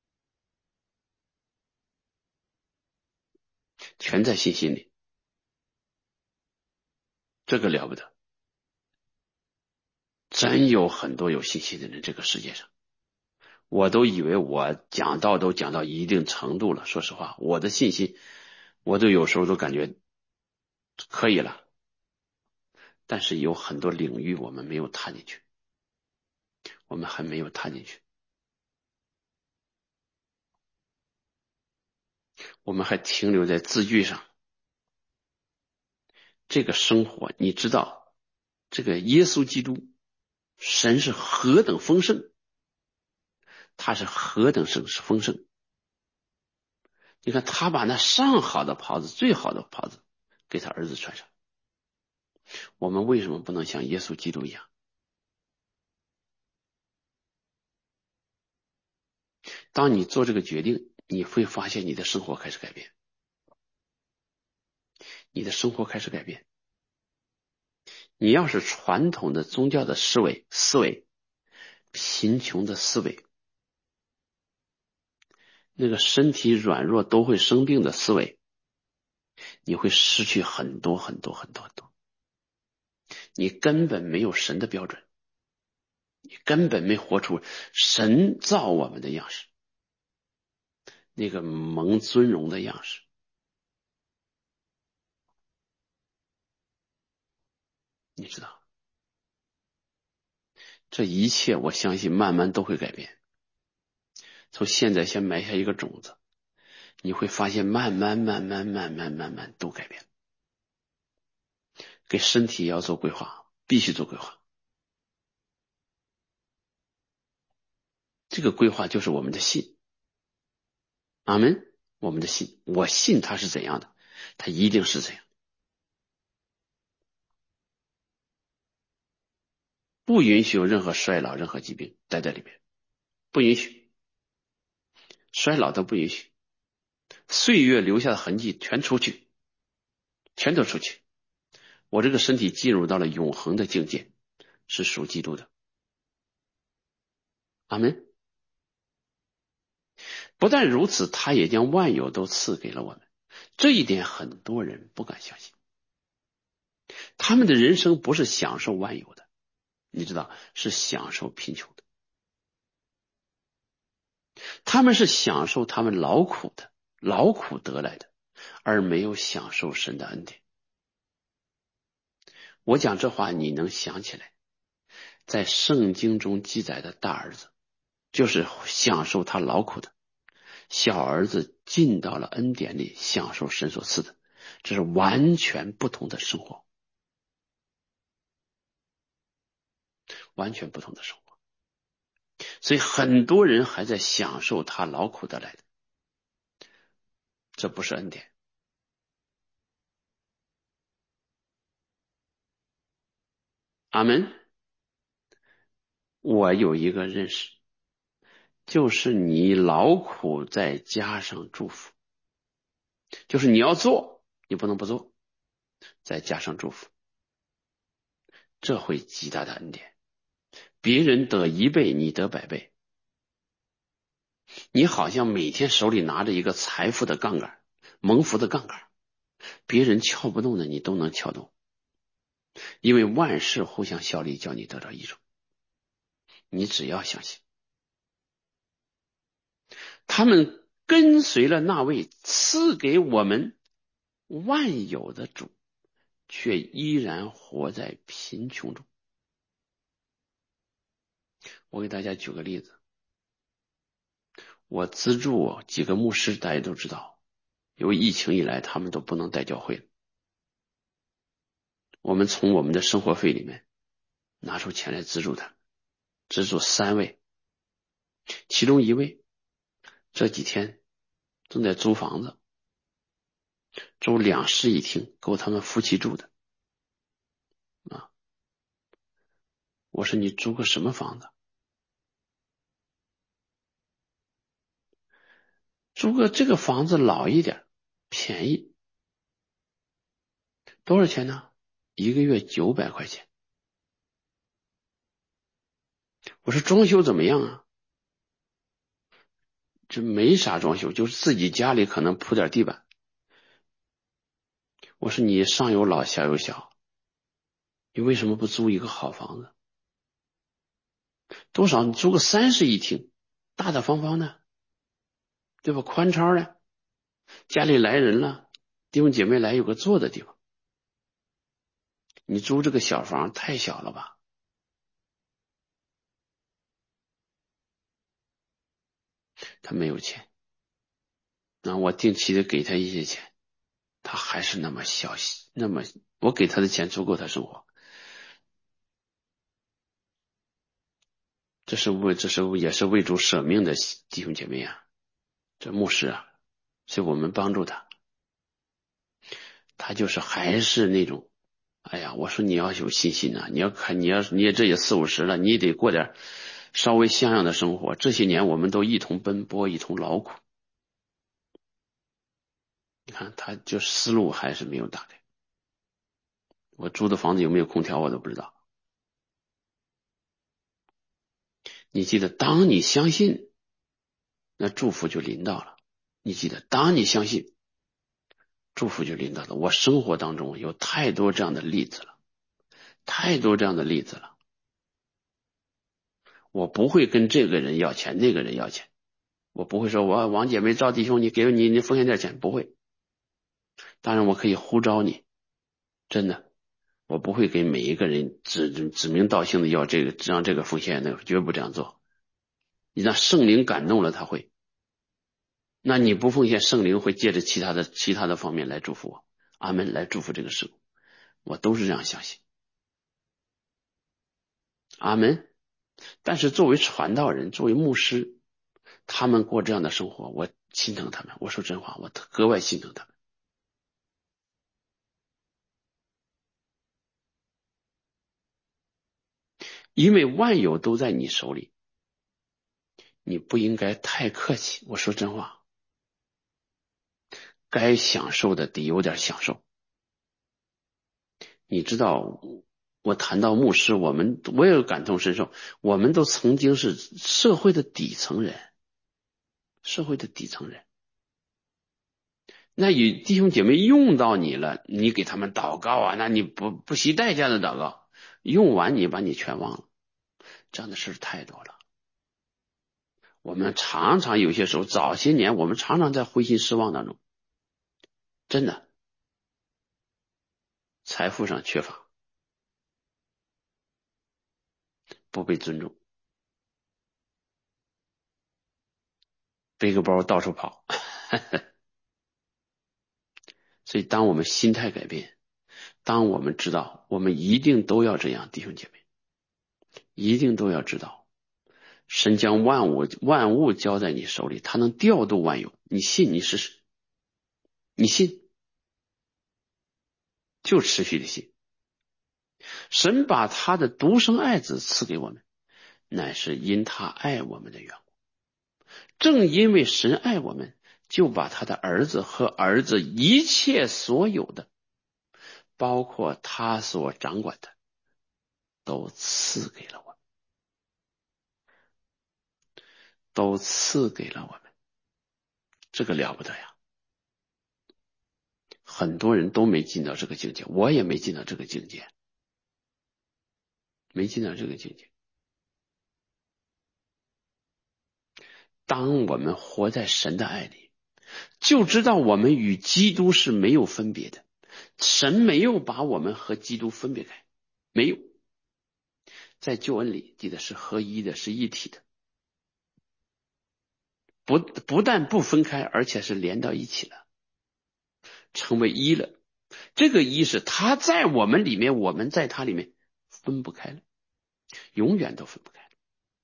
全在信心里，这个了不得。真有很多有信心的人，这个世界上，我都以为我讲道都讲到一定程度了。说实话，我的信心，我都有时候都感觉可以了。但是有很多领域我们没有踏进去，我们还没有踏进去，我们还停留在字句上。这个生活，你知道，这个耶稣基督，神是何等丰盛，他是何等丰盛。你看他把那上好的袍子，最好的袍子给他儿子穿上，我们为什么不能像耶稣基督一样？当你做这个决定，你会发现你的生活开始改变，你的生活开始改变。你要是传统的宗教的思维，贫穷的思维，那个身体软弱都会生病的思维，你会失去很多很多很多很多。你根本没有神的标准，你根本没活出神造我们的样式，那个蒙尊荣的样式。你知道，这一切我相信慢慢都会改变。从现在先埋下一个种子，你会发现慢慢都改变。给身体也要做规划，必须做规划。这个规划就是我们的信。阿门。我们的信，我信它是怎样的，它一定是怎样。不允许有任何衰老、任何疾病待在里面，不允许。衰老都不允许，岁月留下的痕迹全出去，全都出去。我这个身体进入到了永恒的境界，是属基督的。阿门。不但如此，他也将万有都赐给了我们。这一点很多人不敢相信。他们的人生不是享受万有的，你知道，是享受贫穷的。他们是享受他们劳苦的，劳苦得来的，而没有享受神的恩典。我讲这话你能想起来，在圣经中记载的大儿子就是享受他劳苦的，小儿子进到了恩典里享受神所赐的，这是完全不同的生活，完全不同的生活。所以很多人还在享受他劳苦得来的，这不是恩典。阿门。我有一个认识，就是你劳苦再加上祝福，就是你要做，你不能不做，再加上祝福，这会极大的恩典。别人得1倍，你得100倍。你好像每天手里拿着一个财富的杠杆，蒙福的杠杆，别人撬不动的你都能撬动，因为万事互相效力，叫你得到益处。你只要相信。他们跟随了那位赐给我们万有的主，却依然活在贫穷中。我给大家举个例子，我资助几个牧师，大家都知道，由于疫情以来他们都不能带教会了，我们从我们的生活费里面拿出钱来资助他，资助3位，其中1位这几天正在租房子，租2室1厅，够他们夫妻住的啊。我说你租个什么房子？租个这个房子老一点，便宜，多少钱呢？1个月900块钱。 我说装修怎么样啊？这没啥装修，就是自己家里可能铺点地板。我说你上有老下有小，你为什么不租一个好房子？多少你租个30一厅，大大方方的，对吧？宽敞的，家里来人了，弟兄姐妹来有个坐的地方。你租这个小房太小了吧？他没有钱，那我定期的给他一些钱，他还是那么小，那么我给他的钱足够他生活。这也是为主舍命的弟兄姐妹啊，这牧师啊，所以我们帮助他。他就是还是那种，哎呀，我说你要有信心呐、你要看你也这也40-50了，你也得过点稍微像样的生活。这些年我们都一同奔波，一同劳苦。你看他就思路还是没有打开。我租的房子有没有空调我都不知道。你记得，当你相信，那祝福就临到了。你记得，当你相信，祝福就临到了。我生活当中有太多这样的例子了，太多这样的例子了。我不会跟这个人要钱，那个人要钱。我不会说我王姐妹赵弟兄，你给你奉献点钱，不会。当然我可以呼召你，真的，我不会给每一个人指名道姓的要这个，让这个奉献那个，绝不这样做。你让圣灵感动了，他会。那你不奉献，圣灵会借着其他的方面来祝福我。阿门，来祝福这个事物，我都是这样相信。阿门。但是作为传道人，作为牧师，他们过这样的生活，我心疼他们。我说真话，我格外心疼他们。因为万有都在你手里，你不应该太客气。我说真话，该享受的得有点享受。你知道，我谈到牧师，我也感同身受，我们都曾经是社会的底层人，社会的底层人。那有弟兄姐妹用到你了，你给他们祷告啊，那你不惜代价的祷告，用完你把你全忘了，这样的事太多了。我们常常有些时候，早些年我们常常在灰心失望当中，真的财富上缺乏，不被尊重，背个包到处跑。所以当我们心态改变，当我们知道我们一定都要这样，弟兄姐妹一定都要知道，神将万物交在你手里，他能调度万有，你信你试试，你信就持续的信。神把他的独生爱子赐给我们，乃是因他爱我们的缘故。正因为神爱我们，就把他的儿子和儿子一切所有的，包括他所掌管的，都赐给了我们，都赐给了我们。这个了不得呀！很多人都没进到这个境界，我也没进到这个境界，没进到这个境界。当我们活在神的爱里，就知道我们与基督是没有分别的。神没有把我们和基督分别开，没有。在救恩里记得是合一的，是一体的，不但不分开，而且是连到一起了，成为一了。这个一是他在我们里面，我们在他里面，分不开了，永远都分不开了。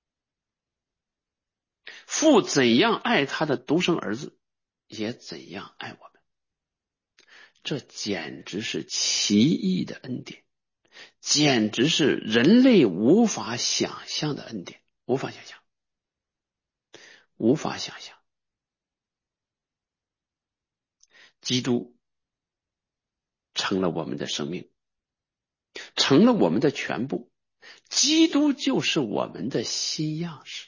父怎样爱他的独生儿子，也怎样爱我们。这简直是奇异的恩典，简直是人类无法想象的恩典，无法想象，无法想象。基督成了我们的生命，成了我们的全部。 基督就是我们的新样式。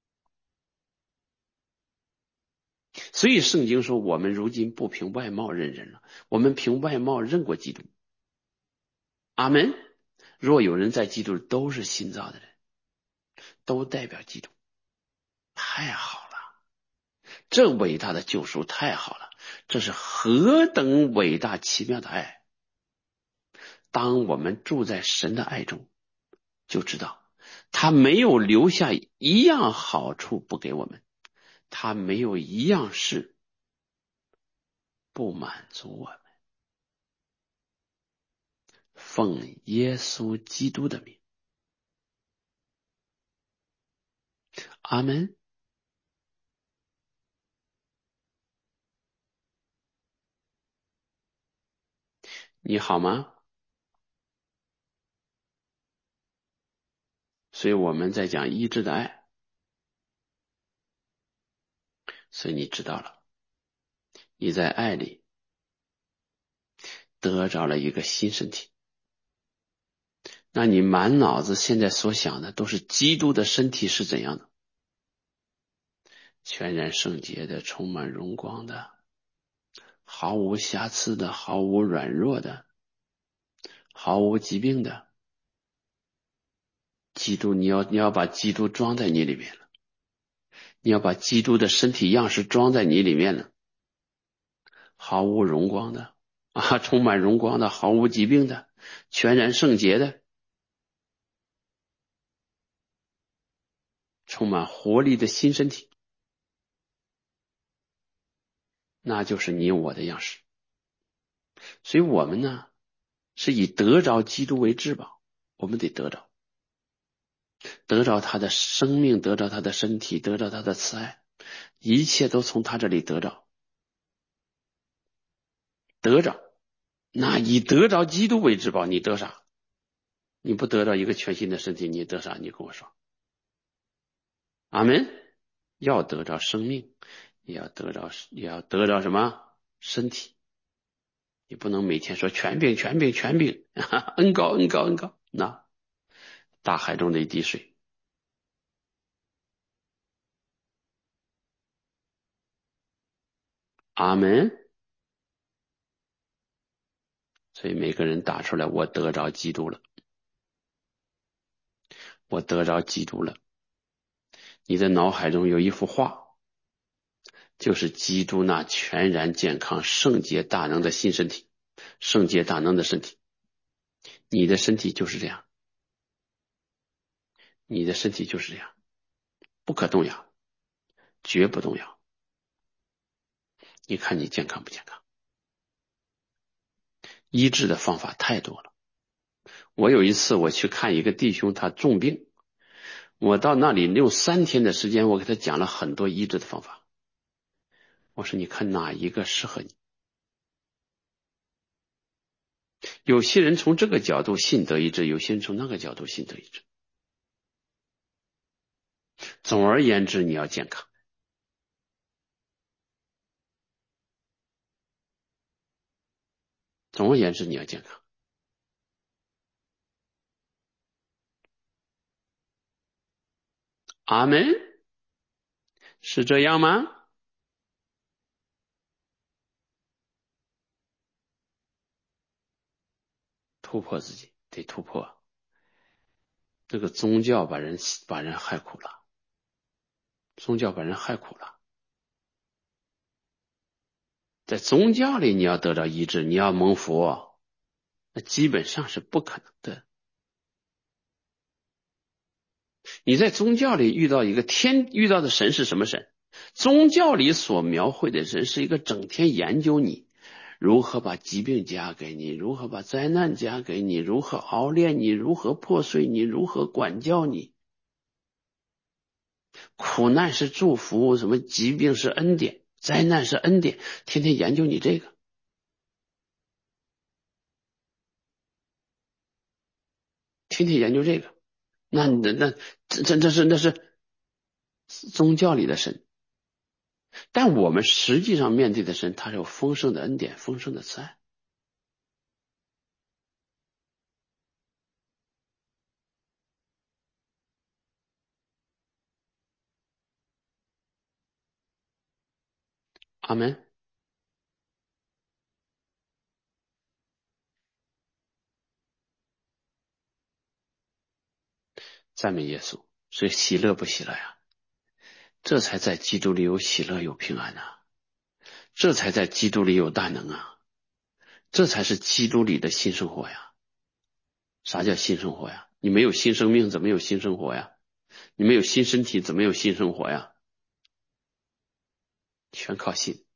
所以圣经说，我们如今不凭外貌认人了，我们凭外貌认过基督。阿门。若有人在基督里，都是新造的人，都代表基督。太好了，这伟大的救赎太好了，这是何等伟大奇妙的爱。当我们住在神的爱中，就知道他没有留下一样好处不给我们，他没有一样事不满足我们。奉耶稣基督的名，阿门。你好吗？所以我们在讲医治的爱，所以你知道了，你在爱里得着了一个新身体，那你满脑子现在所想的都是基督的身体是怎样的，全然圣洁的，充满荣光的，毫无瑕疵的，毫无软弱的，毫无疾病的。基督，你要把基督装在你里面了，你要把基督的身体样式装在你里面了，毫无荣光的充满荣光的，毫无疾病的，全然圣洁的，充满活力的新身体，那就是你我的样式。所以我们呢，是以得着基督为至宝，我们得得着他的生命，得着他的身体，得着他的慈爱，一切都从他这里得着。那以得着基督为至宝，你得啥？你不得着一个全新的身体，你得啥？你跟我说。阿门。要得着生命，也要得着什么？身体。你不能每天说全病全病全病，恩高恩高恩高，那大海中的一滴水。阿门。所以每个人打出来，我得着基督了，我得着基督了。你的脑海中有一幅画，就是基督那全然健康、圣洁大能的新身体，圣洁大能的身体。你的身体就是这样，你的身体就是这样，不可动摇，绝不动摇。你看你健康不健康？医治的方法太多了。我有一次我去看一个弟兄，他重病，我到那里用3天的时间，我给他讲了很多医治的方法。我说你看哪一个适合你？有些人从这个角度信得医治，有些人从那个角度信得医治。总而言之，你要健康。总而言之，你要健康。阿门。是这样吗？突破自己，得突破。这个宗教把人害苦了，宗教把人害苦了。在宗教里你要得到医治，你要蒙福，那基本上是不可能的。你在宗教里遇到的神是什么神？宗教里所描绘的神是一个整天研究你如何把疾病加给你，如何把灾难加给你，如何熬炼你，如何破碎你，如何管教你。苦难是祝福，什么疾病是恩典，灾难是恩典，天天研究你这个，天天研究这个，那是宗教里的神。但我们实际上面对的神，他是有丰盛的恩典，丰盛的慈爱。 阿门。赞美耶稣。所以喜乐不喜乐呀？这才在基督里有喜乐有平安啊，这才在基督里有大能啊，这才是基督里的新生活呀。啥叫新生活呀？你没有新生命怎么有新生活呀？你没有新身体怎么有新生活呀？全靠信。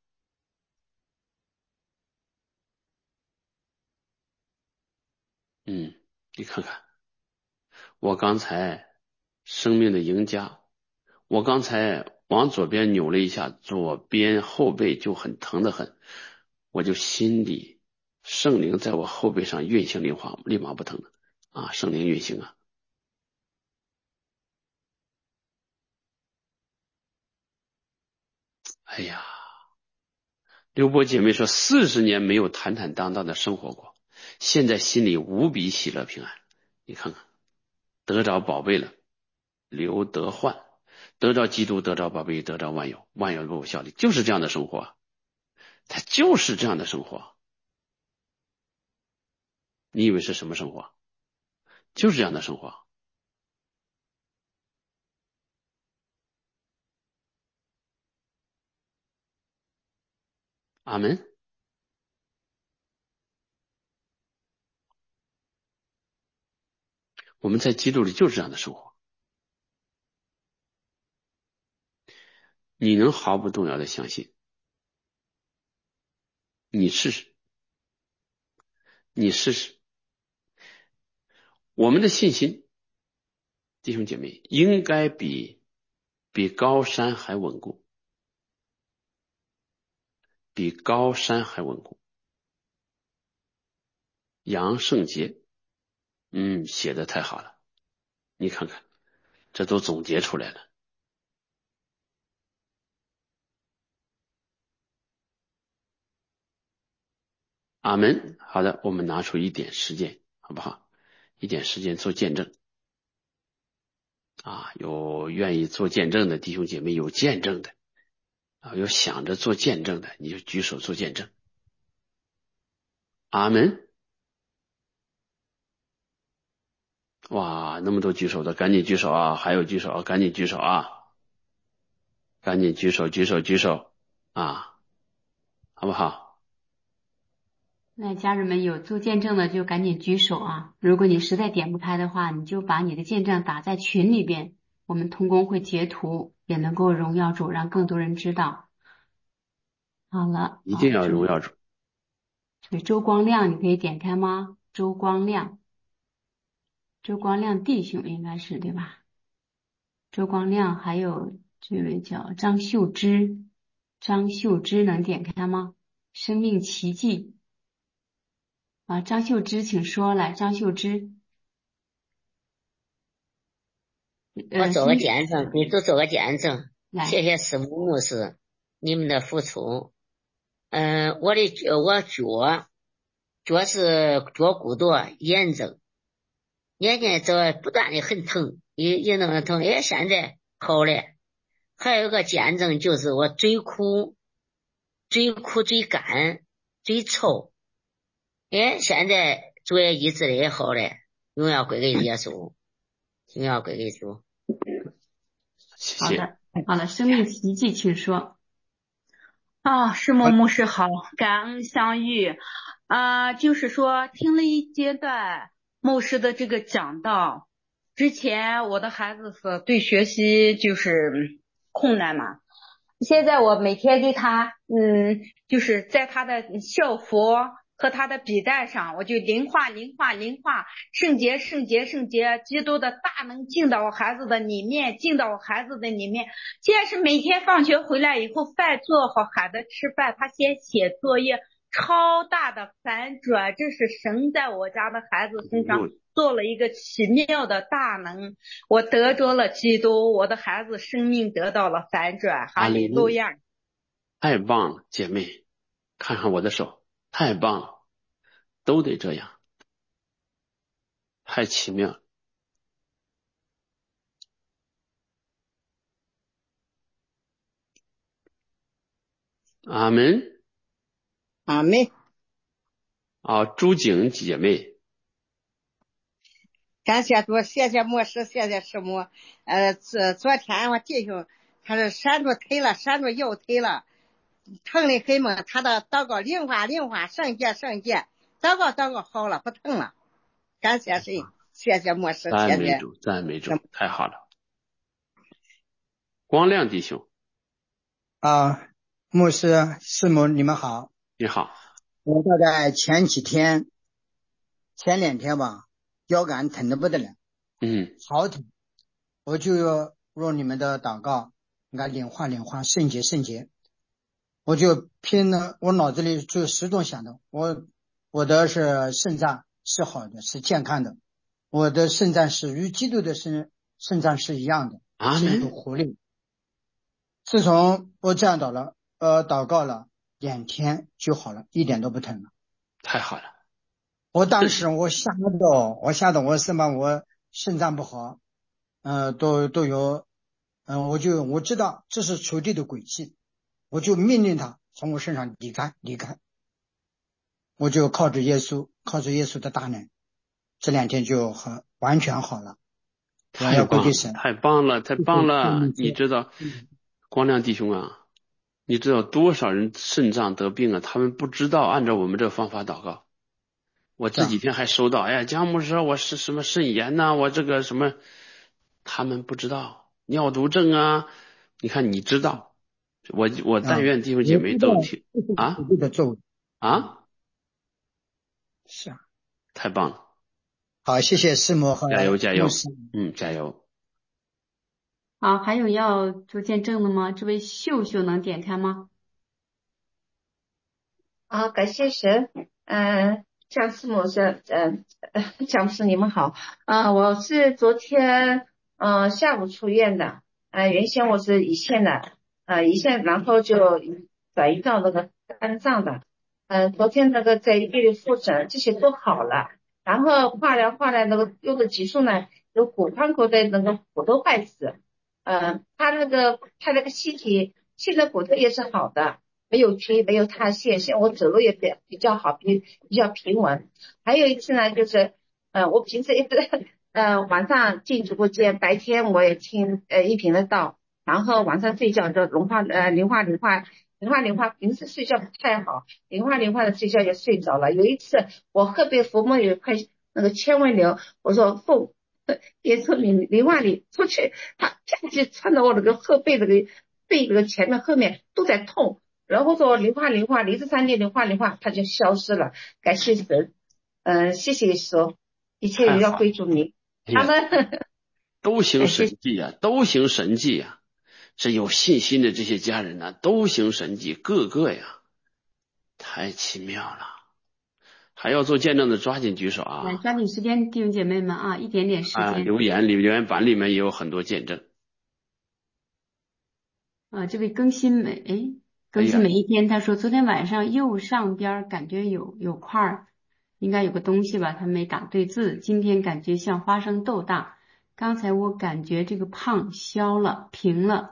你看看我刚才生命的赢家，我刚才往左边扭了一下，左边后背就很疼得很，我就心里圣灵在我后背上运行立马不疼的啊，圣灵运行啊。哎呀，刘波姐妹说40年没有坦坦荡荡的生活过，现在心里无比喜乐平安。你看看，得着宝贝了，刘德焕，得着基督，得着宝贝，得着万有，万有为我效力，就是这样的生活，他就是这样的生活。你以为是什么生活？就是这样的生活。阿门。我们在基督里就是这样的生活。你能毫不动摇的相信？你试试，你试试。我们的信心，弟兄姐妹，应该比高山还稳固，比高山还稳固。杨圣杰，写的太好了，你看看，这都总结出来了。阿门。好的，我们拿出一点时间，好不好？一点时间做见证啊！有愿意做见证的弟兄姐妹，有见证的啊，有想着做见证的，你就举手做见证。阿门。哇，那么多举手的，赶紧举手啊！还有举手啊，赶紧举手啊！赶紧举手，举手，举手啊！好不好？ 那家人们有做见证的就赶紧举手啊！如果你实在点不开的话，你就把你的见证打在群里边，我们同工会截图，也能够荣耀主，让更多人知道。好了， 一定要荣耀主。 所以周光亮，你可以点开吗？周光亮，周光亮弟兄应该是对吧？周光亮，还有这位叫张秀芝，张秀芝能点开吗？生命奇迹啊，张秀芝，请说来，张秀芝， 我做生命个见证，给主做个见证， 来。 谢谢师母牧师你们的付出。我脚是脚骨朵炎症，年年这不断的很疼，一弄得疼，现在好了。还有个见证就是我嘴苦、嘴干、嘴臭，现在主也医治的也好了，荣耀归给耶稣，荣耀归给主。 谢谢。 好的，好的，生命奇迹，请说。 师母牧师好，感恩相遇。就是说听了一阶段牧师的这个讲道，之前我的孩子是对学习就是困难嘛，现在我每天给他，就是在他的校服和他的笔袋上，我就灵化，圣洁，基督的大能进到我孩子的里面，现在是每天放学回来以后，饭做好，喊他吃饭，他先写作业，超大的反转，这是神在我家的孩子身上做了一个奇妙的大能，我得着了基督，我的孩子生命得到了反转，哈利路亚。 太棒了，姐妹，看看我的手，太棒了，都得这样，太奇妙了。 阿门。 阿门。 朱景姐妹， 感谢主，谢谢牧师，谢谢师母。昨天我弟兄他是闪着腿了，闪着右腿了，疼的很嘛。他的祷告灵化，圣洁，祷告好了，不疼了。感谢神，谢谢牧师，谢谢。 赞美主，太好了。光亮弟兄， 牧师师母你们好。 你好。 我大概前2天吧，腰杆疼得不得了，好疼，我就要用你们的祷告，应该领化圣洁，我就拼了，我脑子里就始终想的，我的是肾脏是好的，是健康的，我的肾脏是与基督的肾脏是一样的，是有活力。自从我这样祷告了2天就好了，一点都不疼了。 太好了。 我当时我吓到我什么我肾脏不好，都有，我知道这是仇敌的诡计，我就命令他从我身上离开，我就靠着耶稣的大能，这2天就完全好了。 太棒了！你知道，光亮弟兄啊，你知道多少人肾脏得病啊？他们不知道按照我们这方法祷告。我这几天还收到，姜牧师，我是什么肾炎呐，我这个什么，他们不知道尿毒症啊。你看你知道，我但愿弟兄姐妹都听是啊， 太棒了。 好，谢谢师母和加油，加油。 好，还有要做见证的吗？这位秀秀能点开吗？ 感谢神。姜师母是姜牧师你们好。我是昨天下午出院的。原先我是胰腺的，然后就转移到那个肝脏的。昨天那个在医院复诊，这些都好了。然后化疗那个用的激素呢，有骨髋骨的那个骨头坏死。他那个细体现在骨头也是好的。没有缺，没有塌陷，现在我走路也比较好，比较平稳。还有一次呢，就是我平时一直晚上进直播间，白天我也听一频的道，然后晚上睡觉就灵化，平时睡觉不太好，灵化的睡觉就睡着了。有一次我后背腹膜有一块那个纤维瘤，我说凤别出灵化里出去，它就穿到我那个后背那个背那个前面后面都在痛。然后说灵化离子3粒灵化，它就消失了。感谢神，谢谢说一切要归主名。他们都行神迹啊，这有信心的这些家人呢，都行神迹，个个呀，太奇妙了。还要做见证的抓紧举手啊！ 来，抓紧时间，弟兄姐妹们啊，一点点时间。 留言板里面也有很多见证。 这位更新每一天，他说昨天晚上右上边感觉有块，应该有个东西吧，他没打对字。今天感觉像花生豆大，刚才我感觉这个胖消了，平了。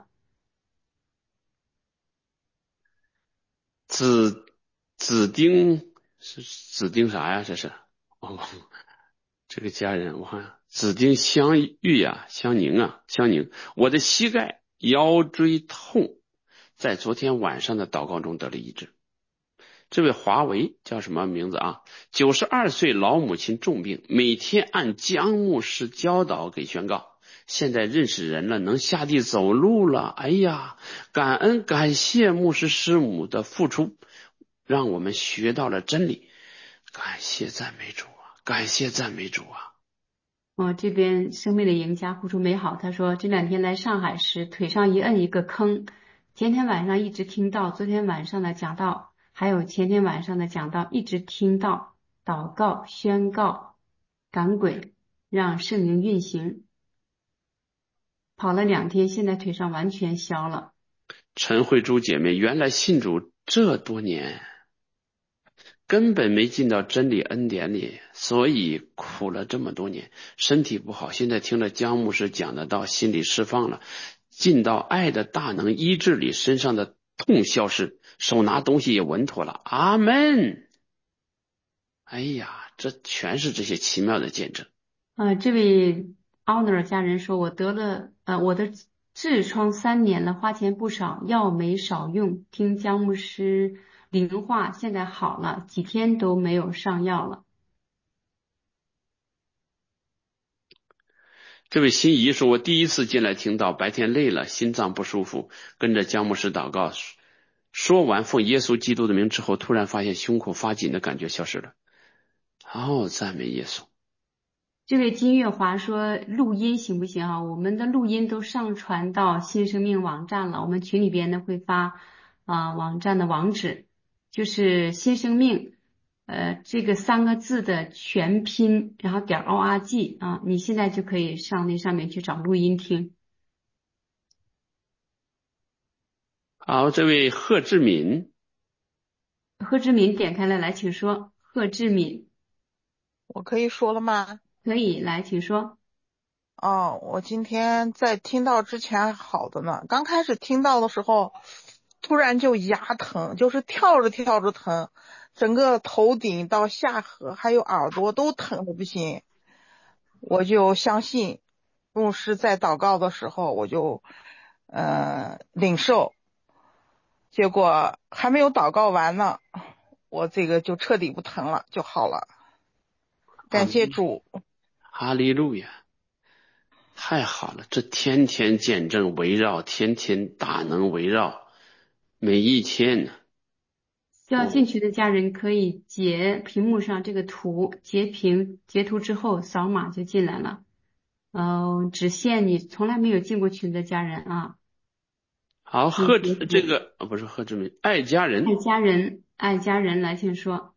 紫丁是紫丁啥呀？这是这个家人，我看紫丁香宁，我的膝盖腰椎痛，在昨天晚上的祷告中得了医治。这位华为叫什么名字啊？92岁老母亲重病，每天按姜牧师教导给宣告，现在认识人了，能下地走路了。哎呀，感谢牧师师母的付出，让我们学到了真理。感谢赞美主啊！ 这边生命的赢家付出美好，他说这2天来上海时腿上一摁一个坑，前天晚上一直听到，昨天晚上的讲道还有前天晚上的讲道一直听到，祷告宣告赶鬼让圣灵运行，跑了2天，现在腿上完全消了。 陈慧珠姐妹，原来信主这多年根本没进到真理恩典里，所以苦了这么多年，身体不好，现在听了姜牧师讲的道，心里释放了，进到爱的大能医治里，身上的痛消失， 手拿东西也稳妥了。阿门。哎呀，这全是这些奇妙的见证。 这位 honor 家人说，我得了我的痔疮3年了，花钱不少，药没少用，听姜牧师灵话，现在好了，几天都没有上药了。 这位心仪说，我第一次进来听到，白天累了，心脏不舒服，跟着姜牧师祷告，说完奉耶稣基督的名之后，突然发现胸口发紧的感觉消失了。赞美耶稣。 这位金月华说，录音行不行啊？我们的录音都上传到新生命网站了，我们群里边呢会发网站的网址，就是新生命这个3个字的全拼，然后.org 啊，你现在就可以上那上面去找录音听。 好，这位贺志敏点开了，来，请说。贺志敏， 我可以说了吗？ 可以，来，请说。 我今天在听到之前好的呢，刚开始听到的时候，突然就牙疼，就是跳着跳着疼，整个头顶到下颌还有耳朵都疼的不行。我就相信牧师在祷告的时候，我就领受，结果还没有祷告完呢，我这个就彻底不疼了，就好了。感谢主。 哈利路亚。太好了，这天天见证围绕，天天大能围绕，每一天呢。 需要进去的家人可以截屏幕上这个图，截图之后扫码就进来了。只限你从来没有进过群的家人啊。 好，这个不是贺志明，爱家人， 来，请说。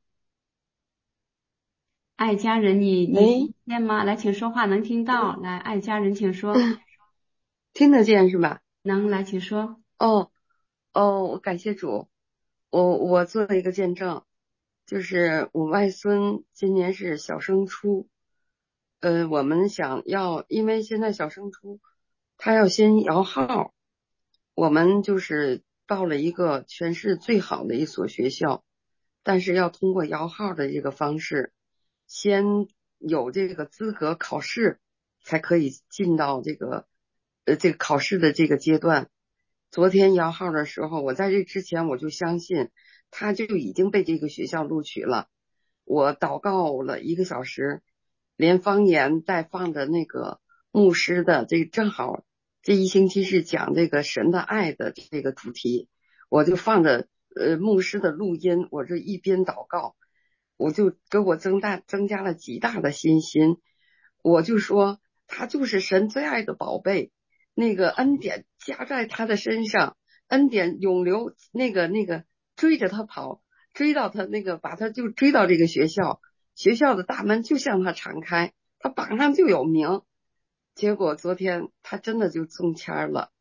爱家人，你听见吗？来，请说话，能听到。来，爱家人，请说。 听得见是吧？ 能，来，请说。 我感谢主。我做了一个见证，就是我外孙今年是小升初，我们想要，因为现在小升初他要先摇号，我们就是报了一个全市最好的一所学校，但是要通过摇号的这个方式，先有这个资格考试，才可以进到这个考试的这个阶段。昨天摇号的时候，我在这之前我就相信他就已经被这个学校录取了。我祷告了1个小时，连方言带放的那个牧师的这个正好这1星期是讲这个神的爱的这个主题，我就放着牧师的录音，我这一边祷告，我就给我增加了极大的信心。我就说他就是神最爱的宝贝，那个恩典加在他的身上，恩典永留，那个追着他跑，追到他把他就追到这个学校，学校的大门就向他敞开，他榜上就有名。结果昨天他真的就中签了。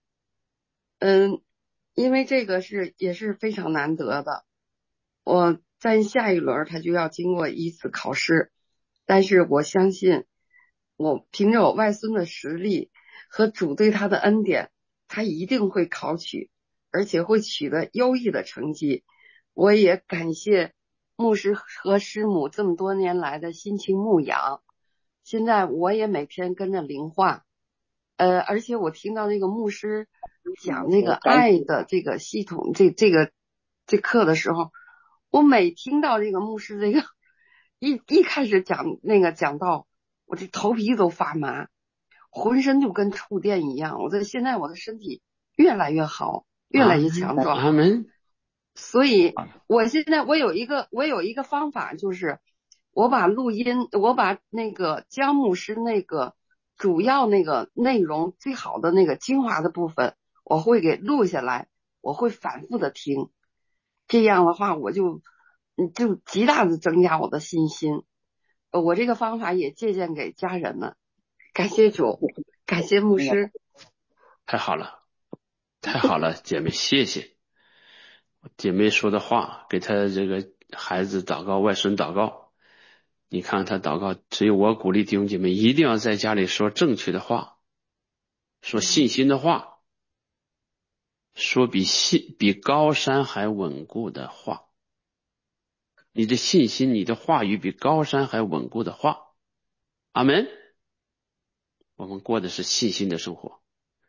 因为这个也是非常难得的，我在下一轮他就要经过1次考试，但是我相信我凭着我外孙的实力和主对他的恩典，他一定会考取，而且会取得优异的成绩。我也感谢牧师和师母这么多年来的辛勤牧养，现在我也每天跟着灵化，而且我听到那个牧师讲那个爱的这个系统这课的时候，我每听到这个牧师这个一开始讲到，我这头皮都发麻，浑身就跟触电一样。现在我的身体越来越好，越来越强壮。 阿门。 所以我现在我有一个方法，就是我把那个姜牧师那个主要那个内容最好的那个精华的部分，我会给录下来，我会反复的听。这样的话，我就极大的增加我的信心。我这个方法也借鉴给家人了。感谢主，感谢牧师。 太好了，太好了，姐妹，谢谢姐妹说的话，给他这个孩子祷告，外孙祷告。你看他祷告，所以我鼓励弟兄姐妹一定要在家里说正确的话，说信心的话。 说比高山还稳固的话，你的信心，你的话语比高山还稳固的话。阿门。我们过的是信心的生活。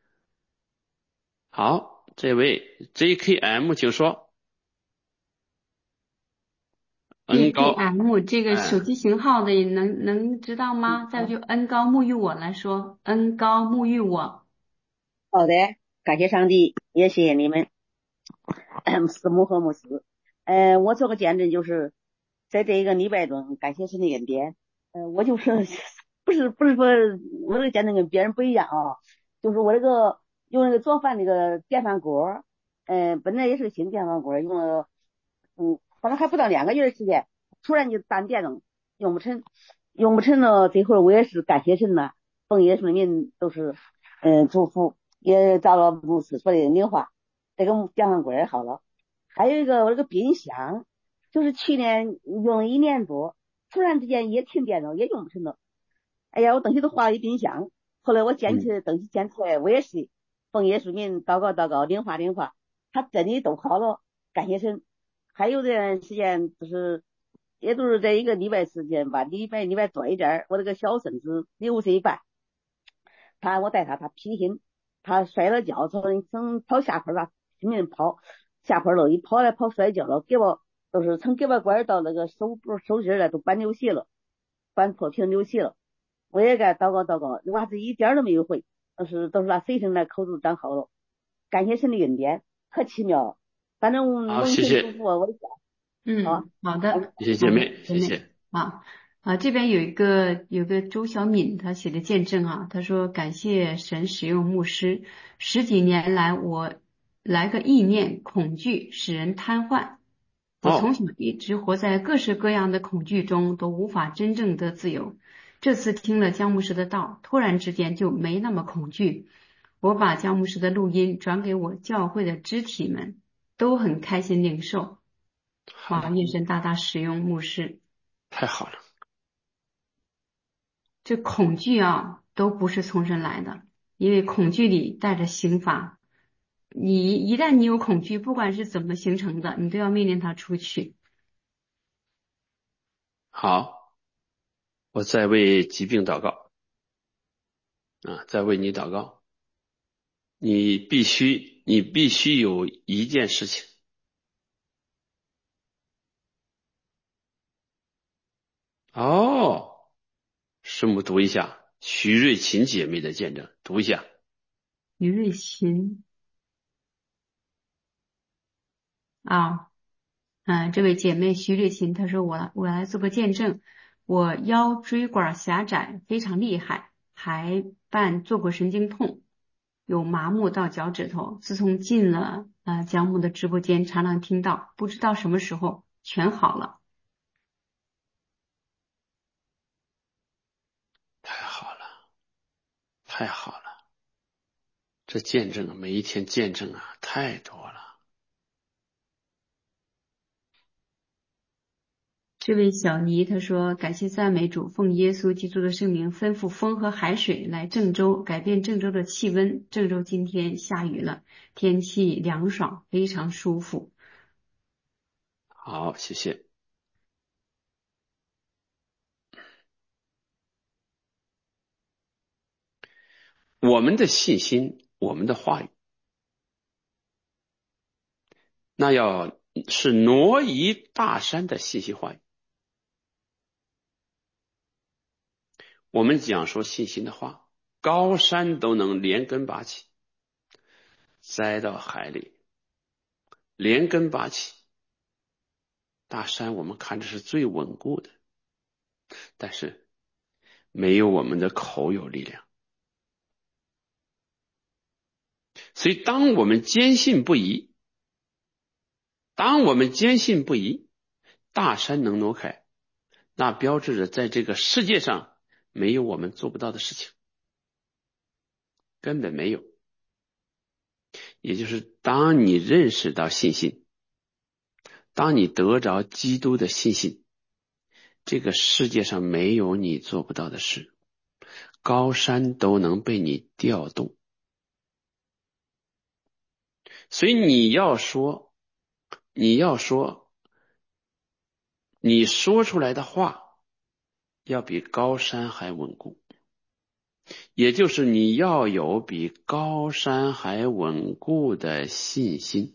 好，这位 JKM 请说。N 高 JKM 这个手机型号的能知道吗？再就 N 高沐浴我来说，N 高沐浴我。 好的，感谢上帝，也谢谢你们，师母和牧师。我做个见证，就是在这一个礼拜中，感谢神的恩典。我就是不是说我这个见证跟别人不一样啊，就是我这个用那个做饭那个电饭锅，本来也是个新电饭锅，用了反正还不到2个月的时间，突然就断电了，用不成了。这会儿我也是感谢神了，奉耶稣的名都是祝福，也找了牧师说的灵话，这个电饭锅也好了。还有一个我这个冰箱，就是去年用了1年多，突然之间也停电了，也用不成了。哎呀，我东西都花了一冰箱。后来我东西捡出来，我也是奉耶稣名祷告，灵话，他真的都好了，感谢神。还有这段时间就是也都是在一个礼拜时间吧，礼拜多一点，我这个小孙子6岁半，我带他劈心，他摔了跤，从跑下坡吧，拼命跑下坡路，一跑来跑摔跤了，都是从胳膊关到那个手心了，都板流血了，板破皮流血了。我也给他祷告，娃子一点都没有回，都是他随身的口子长好了，感谢神的恩典，可奇妙了。反正好，谢谢。 好的， 谢谢姐妹，谢谢。 这边有个周小敏，她写的见证啊，她说感谢神使用牧师，10几年来我来个意念恐惧使人瘫痪，我从小一直活在各式各样的恐惧中，都无法真正的自由。这次听了江牧师的道，突然之间就没那么恐惧。我把江牧师的录音转给我教会的肢体们，都很开心领受。愿神大大使用牧师。 太好了。 这恐惧啊，都不是从神来的，因为恐惧里带着刑罚。一旦你有恐惧，不管是怎么形成的，你都要命令它出去。 好，我再为疾病祷告再为你祷告。你必须有一件事情。师母读一下徐瑞琴姐妹的见证，读一下。 徐瑞琴这位姐妹徐瑞琴，她说我来做个见证，我腰椎管狭窄非常厉害，还做过神经痛，有麻木到脚趾头。自从进了江牧的直播间，常常听到，不知道什么时候全好了。 太好了，这见证每一天见证太多了。 这位小尼他说，感谢赞美主，奉耶稣基督的圣名吩咐风和海水来郑州，改变郑州的气温。郑州今天下雨了，天气凉爽，非常舒服。 好，谢谢。我们的信心，我们的话语，那要是挪移大山的信息话语。我们讲说信心的话，高山都能连根拔起，栽到海里，连根拔起。大山我们看着是最稳固的，但是没有我们的口有力量。所以当我们坚信不疑，大山能挪开，那标志着在这个世界上没有我们做不到的事情，根本没有。也就是当你认识到信心，当你得着基督的信心，这个世界上没有你做不到的事，高山都能被你调动。 所以你要说你说出来的话要比高山还稳固，也就是你要有比高山还稳固的信心。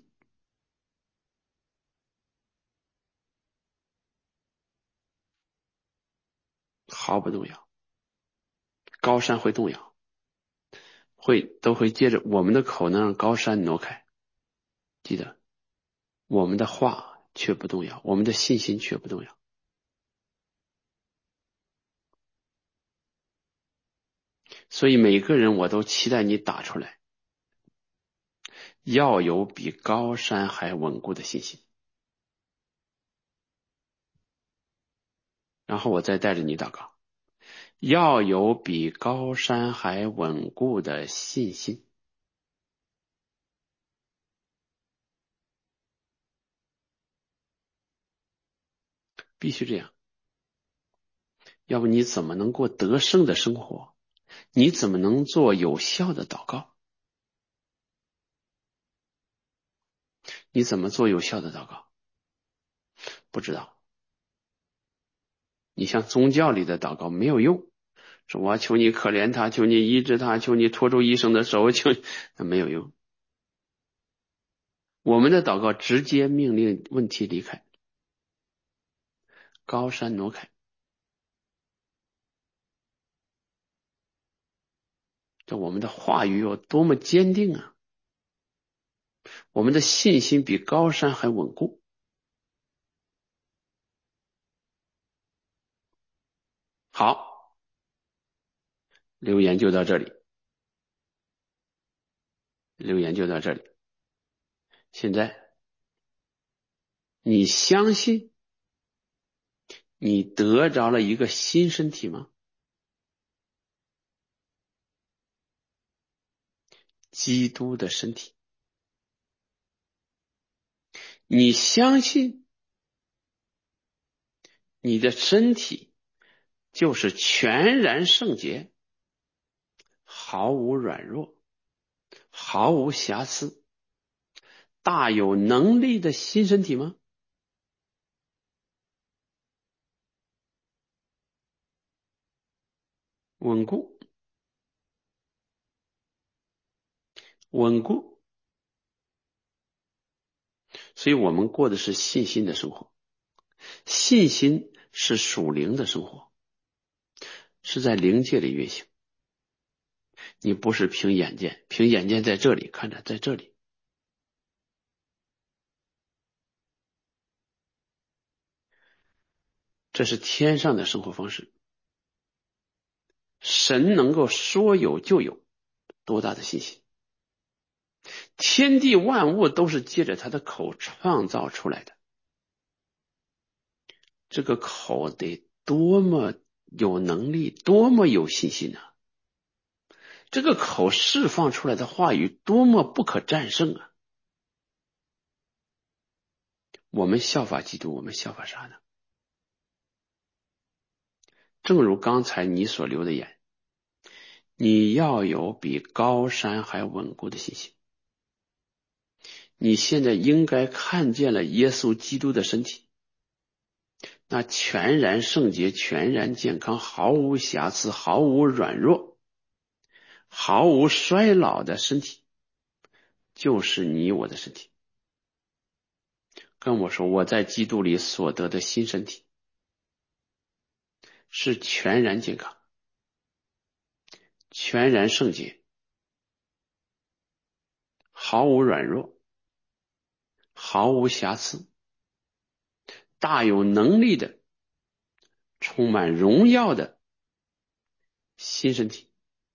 毫不动摇，高山会动摇，都会接着我们的口能让高山挪开。记得，我们的话却不动摇，我们的信心却不动摇。所以每个人我都期待你打出来，要有比高山还稳固的信心。然后我再带着你祷告，要有比高山还稳固的信心。必须这样，要不你怎么能过得胜的生活？你怎么能做有效的祷告？你怎么做有效的祷告？不知道。你像宗教里的祷告没有用，说我求你可怜他，求你医治他，求你拖住医生的手，那没有用。我们的祷告直接命令问题离开，高山挪开。这我们的话语有多么坚定啊！我们的信心比高山还稳固。好，留言就到这里，现在你相信你得着了一个新身体吗？基督的身体。你相信你的身体就是全然圣洁，毫无软弱，毫无瑕疵，大有能力的新身体吗？稳固，稳固。所以我们过的是信心的生活，信心是属灵的生活，是在灵界里运行。你不是凭眼见，凭眼见在这里看着，在这里。这是天上的生活方式。神能够说有就有，多大的信心！天地万物都是借着他的口创造出来的，这个口得多么有能力，多么有信心啊！这个口释放出来的话语多么不可战胜啊！我们效法基督，我们效法啥呢？正如刚才你所留的言，你要有比高山还稳固的信心。你现在应该看见了耶稣基督的身体，那全然圣洁、全然健康、毫无瑕疵、毫无软弱、毫无衰老的身体，就是你我的身体。跟我说，我在基督里所得的新身体是全然健康、全然圣洁、毫无软弱、毫无瑕疵，大有能力的、充满荣耀的新身体。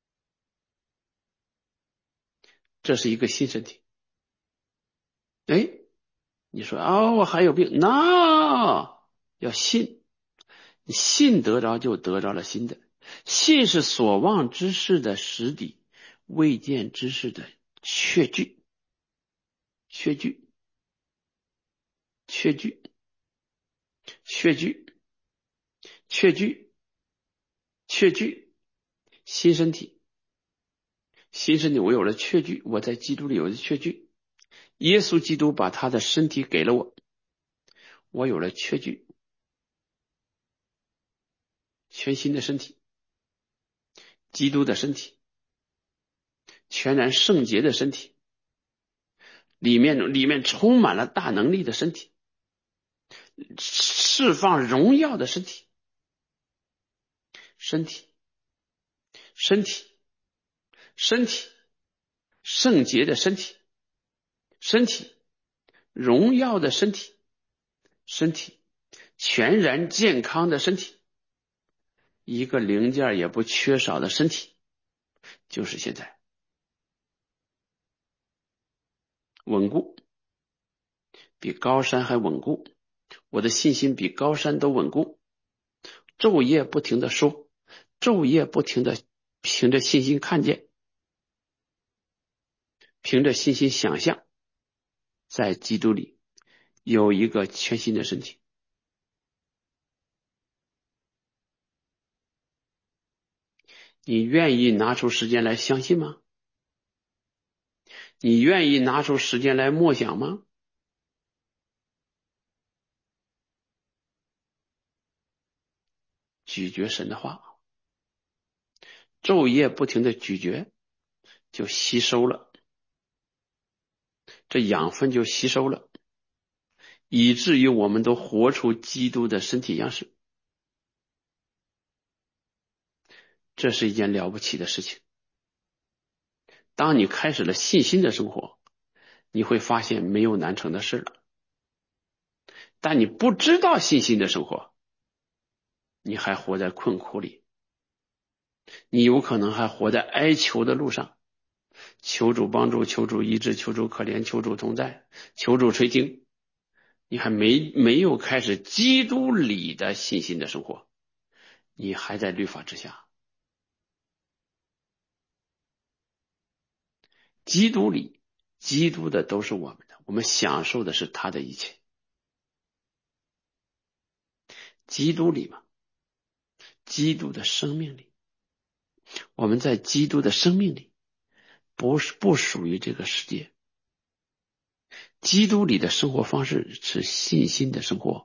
这是一个新身体。哎，你说啊，我还有病，那要信，你信得着就得着了新的。信是所望之事的实底，未见之事的确据。确据，确据，确据，确据，确据。新身体，新身体，我有了确据，我在基督里有了确据。 耶稣基督把他的身体给了我，我有了确据，全新的身体，基督的身体，全然圣洁的身体，里面充满了大能力的身体，释放荣耀的身体，身体圣洁的身体，身体荣耀的身体，身体全然健康的身体，一个零件也不缺少的身体，就是现在稳固，比高山还稳固，我的信心比高山都稳固，昼夜不停的说，昼夜不停的凭着信心看见，凭着信心想象，在基督里有一个全新的身体。你愿意拿出时间来相信吗？你愿意拿出时间来默想吗？咀嚼神的话，昼夜不停的咀嚼，就吸收了，这养分就吸收了，以至于我们都活出基督的身体样式。这是一件了不起的事情。当你开始了信心的生活，你会发现没有难成的事了。但你不知道信心的生活，你还活在困苦里，你有可能还活在哀求的路上，求主帮助，求主医治，求主可怜，求主同在，求主垂听。你还没有开始基督里的信心的生活，你还在律法之下。基督里，基督的都是我们的，我们享受的是他的一切。基督里嘛，基督的生命里，我们在基督的生命里，不属于这个世界。基督里的生活方式是信心的生活，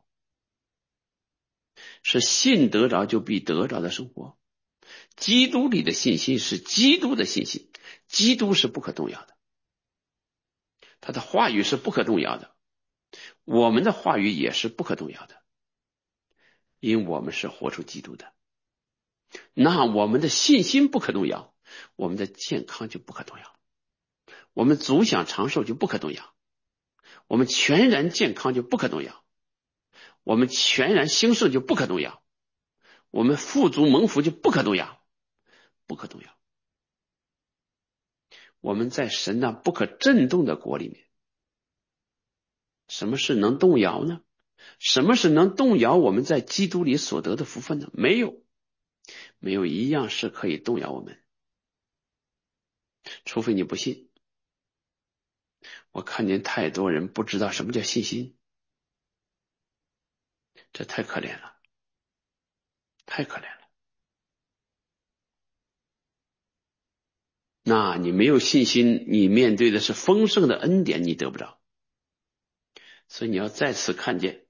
是信得着就必得着的生活。基督里的信心是基督的信心，基督是不可动摇的，他的话语是不可动摇的，我们的话语也是不可动摇的，因我们是活出基督的。那我们的信心不可动摇，我们的健康就不可动摇，我们足享长寿就不可动摇，我们全然健康就不可动摇，我们全然兴盛就不可动摇，我们富足蒙福就不可动摇，不可动摇。我们在神那不可震动的国里面，什么是能动摇呢？什么是能动摇我们在基督里所得的福分呢？没有一样是可以动摇我们，除非你不信。我看见太多人不知道什么叫信心，这太可怜了，太可怜了。那你没有信心，你面对的是丰盛的恩典，你得不着。所以你要再次看见，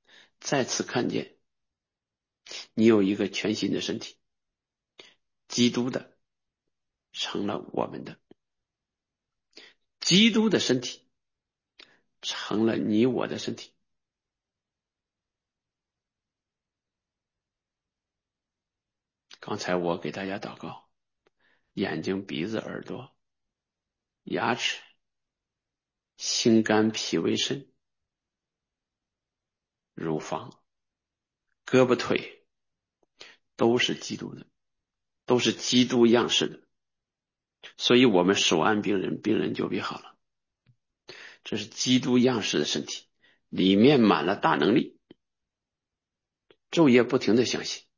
你有一个全新的身体，基督的成了我们的，基督的身体成了你我的身体。刚才我给大家祷告，眼睛、鼻子、耳朵、牙齿、心肝脾胃肾、乳房、胳膊腿，都是基督的，都是基督样式的。所以我们手按病人，病人就必好了。这是基督样式的身体，里面满了大能力，昼夜不停的相信。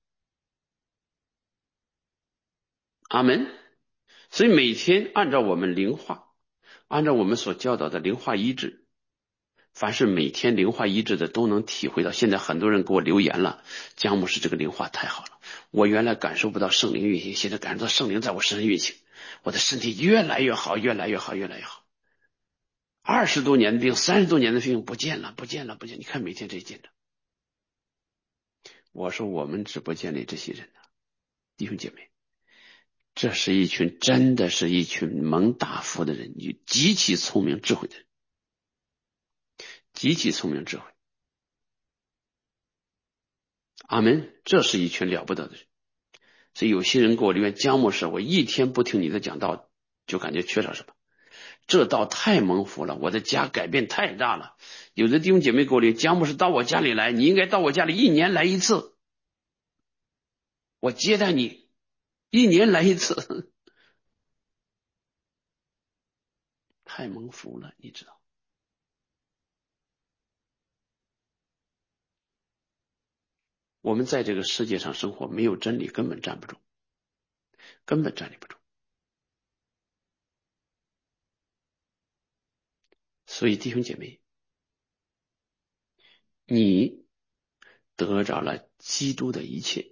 阿门。所以每天按照我们灵化，按照我们所教导的灵化医治，凡是每天灵化医治的都能体会到。现在很多人给我留言了，姜牧师这个灵化太好了，我原来感受不到圣灵运行，现在感受到圣灵在我身上运行，我的身体越来越好，越来越好，越来越好。 20多年的病，30多年的病不见了，不见了，不见了。你看每天这些见证。我说我们直播间里这些人呢，弟兄姐妹，这是一群真的是一群蒙大福的人，极其聪明智慧的人，极其聪明智慧。阿门。这是一群了不得的人。所以有些人给我留言，江牧师，我一天不听你的讲道，就感觉缺少什么。这道太蒙福了，我的家改变太大了。有的弟兄姐妹给我留言，江牧师到我家里来，你应该到我家里1年来一次，我接待你1年来一次。太蒙福了，你知道。我们在这个世界上生活，没有真理根本站不住，根本站立不住。所以弟兄姐妹，你得着了基督的一切，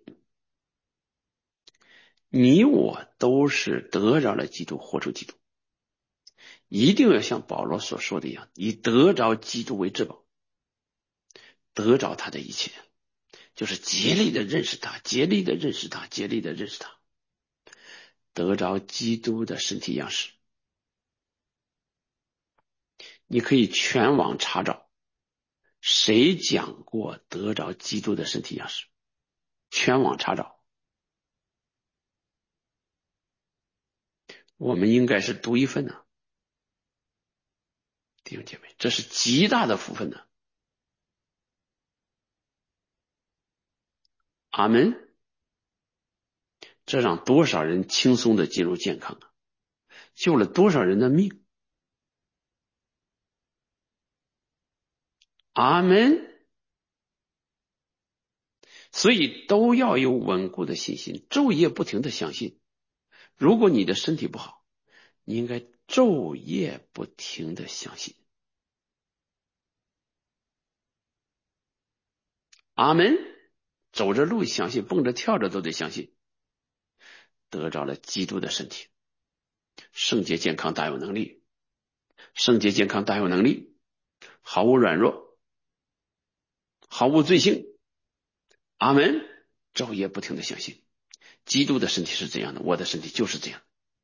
你我都是得着了基督，活出基督。一定要像保罗所说的一样，以得着基督为至宝，得着他的一切，就是竭力的认识他，竭力的认识他，竭力的认识他，得着基督的身体样式。你可以全网查找谁讲过得着基督的身体样式，全网查找。我们应该是独一份呢，弟兄姐妹，这是极大的福分呢。阿门。这让多少人轻松的进入健康啊，救了多少人的命。阿门。所以都要有稳固的信心，昼夜不停的相信。如果你的身体不好，你应该昼夜不停的相信。阿门。走着路相信，蹦着跳着都得相信。得着了基督的身体，圣洁健康大有能力，圣洁健康大有能力，毫无软弱，毫无罪性。阿门。昼夜不停的相信，基督的身体是这样的，我的身体就是这样，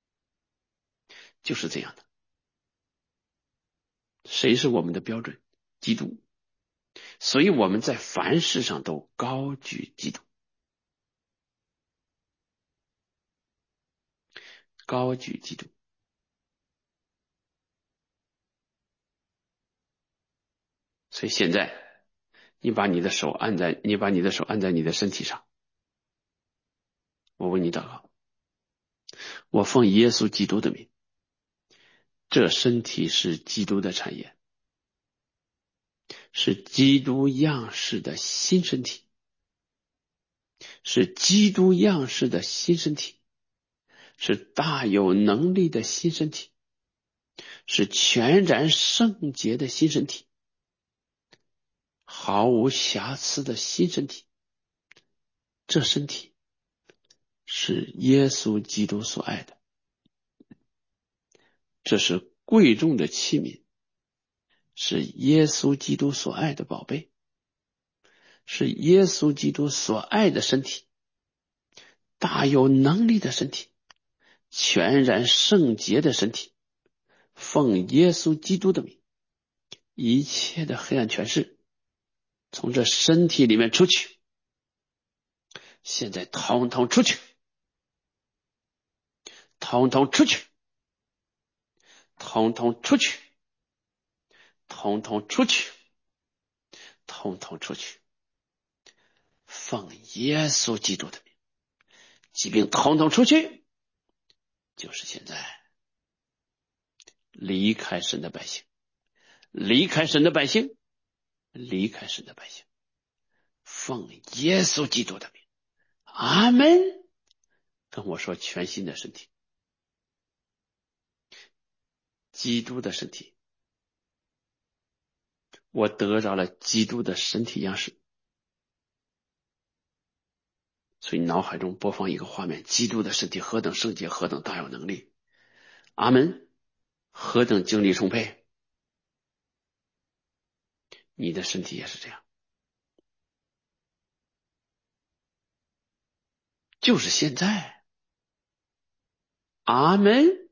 就是这样的。谁是我们的标准？基督。所以我们在凡事上都高举基督，高举基督。所以现在你把你的手按在你的身体上，我为你祷告。我奉耶稣基督的名，这身体是基督的产业，是基督样式的新身体，是基督样式的新身体，是大有能力的新身体，是全然圣洁的新身体，毫无瑕疵的新身体。这身体是耶稣基督所爱的，这是贵重的器皿，是耶稣基督所爱的宝贝，是耶稣基督所爱的身体，大有能力的身体，全然圣洁的身体。奉耶稣基督的名，一切的黑暗权势从这身体里面出去，现在统统出去，统统出去，统统出去，统统出去，统统出去。奉耶稣基督的名，疾病统统出去。就是现在，离开神的百姓，离开神的百姓，离开神的百姓。奉耶稣基督的名，阿门。跟我说全新的身体，基督的身体，我得着了基督的身体样式。所以脑海中播放一个画面，基督的身体何等圣洁，何等大有能力。阿门。何等精力充沛， 你的身体也是这样，就是现在。阿门，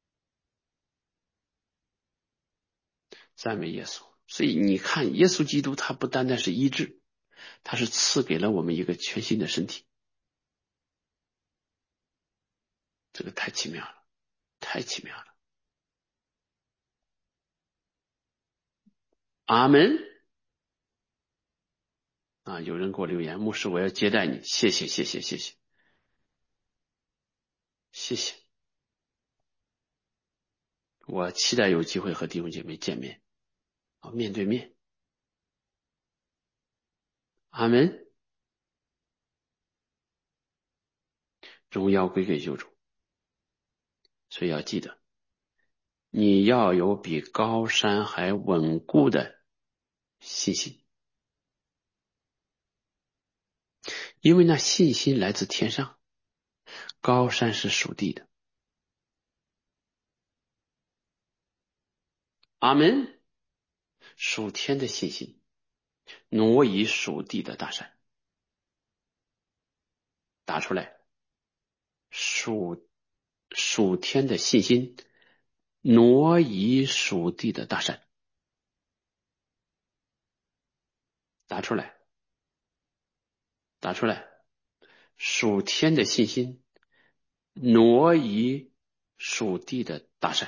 赞美耶稣。所以你看，耶稣基督他不单单是医治，他是赐给了我们一个全新的身体，这个太奇妙了，太奇妙了。阿门。啊，有人给我留言，牧师，我要接待你，谢谢，谢谢，谢谢，谢谢。我期待有机会和弟兄姐妹见面，啊，面对面。阿门。荣耀归给救主。所以要记得，你要有比高山还稳固的信心，因为那信心来自天上，高山是属地的。阿门。属天的信心挪移属地的大山，打出来。属天的信心挪移属地的大山，打出来，打出来。属天的信心挪移属地的大山。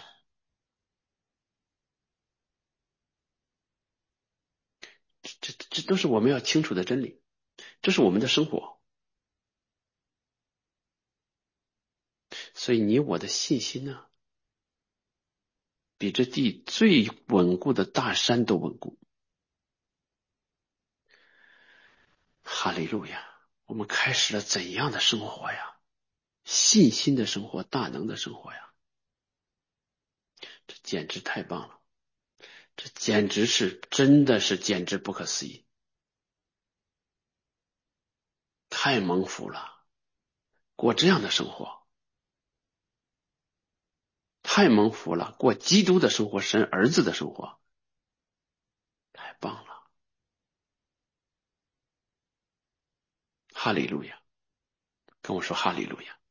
这都是我们要清楚的真理，这是我们的生活。所以你我的信心呢，比这地最稳固的大山都稳固。哈利路亚！我们开始了怎样的生活呀？信心的生活，大能的生活呀！这简直太棒了，这简直是，真的是简直不可思议，太蒙福了，过这样的生活太蒙福了，过基督的生活，神儿子的生活，太棒了。哈利路亚！跟我说哈利路亚！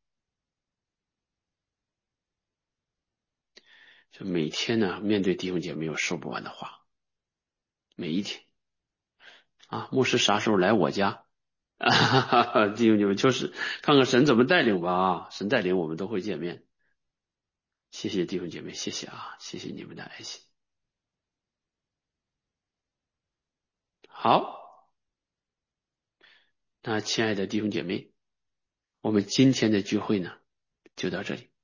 就每天呢，面对弟兄姐妹有说不完的话，每一天啊，牧师啥时候来我家？弟兄姐妹，就是看看神怎么带领吧啊，神带领我们都会见面。谢谢弟兄姐妹，谢谢啊，谢谢你们的爱心。好，那亲爱的弟兄姐妹，我们今天的聚会呢，就到这里。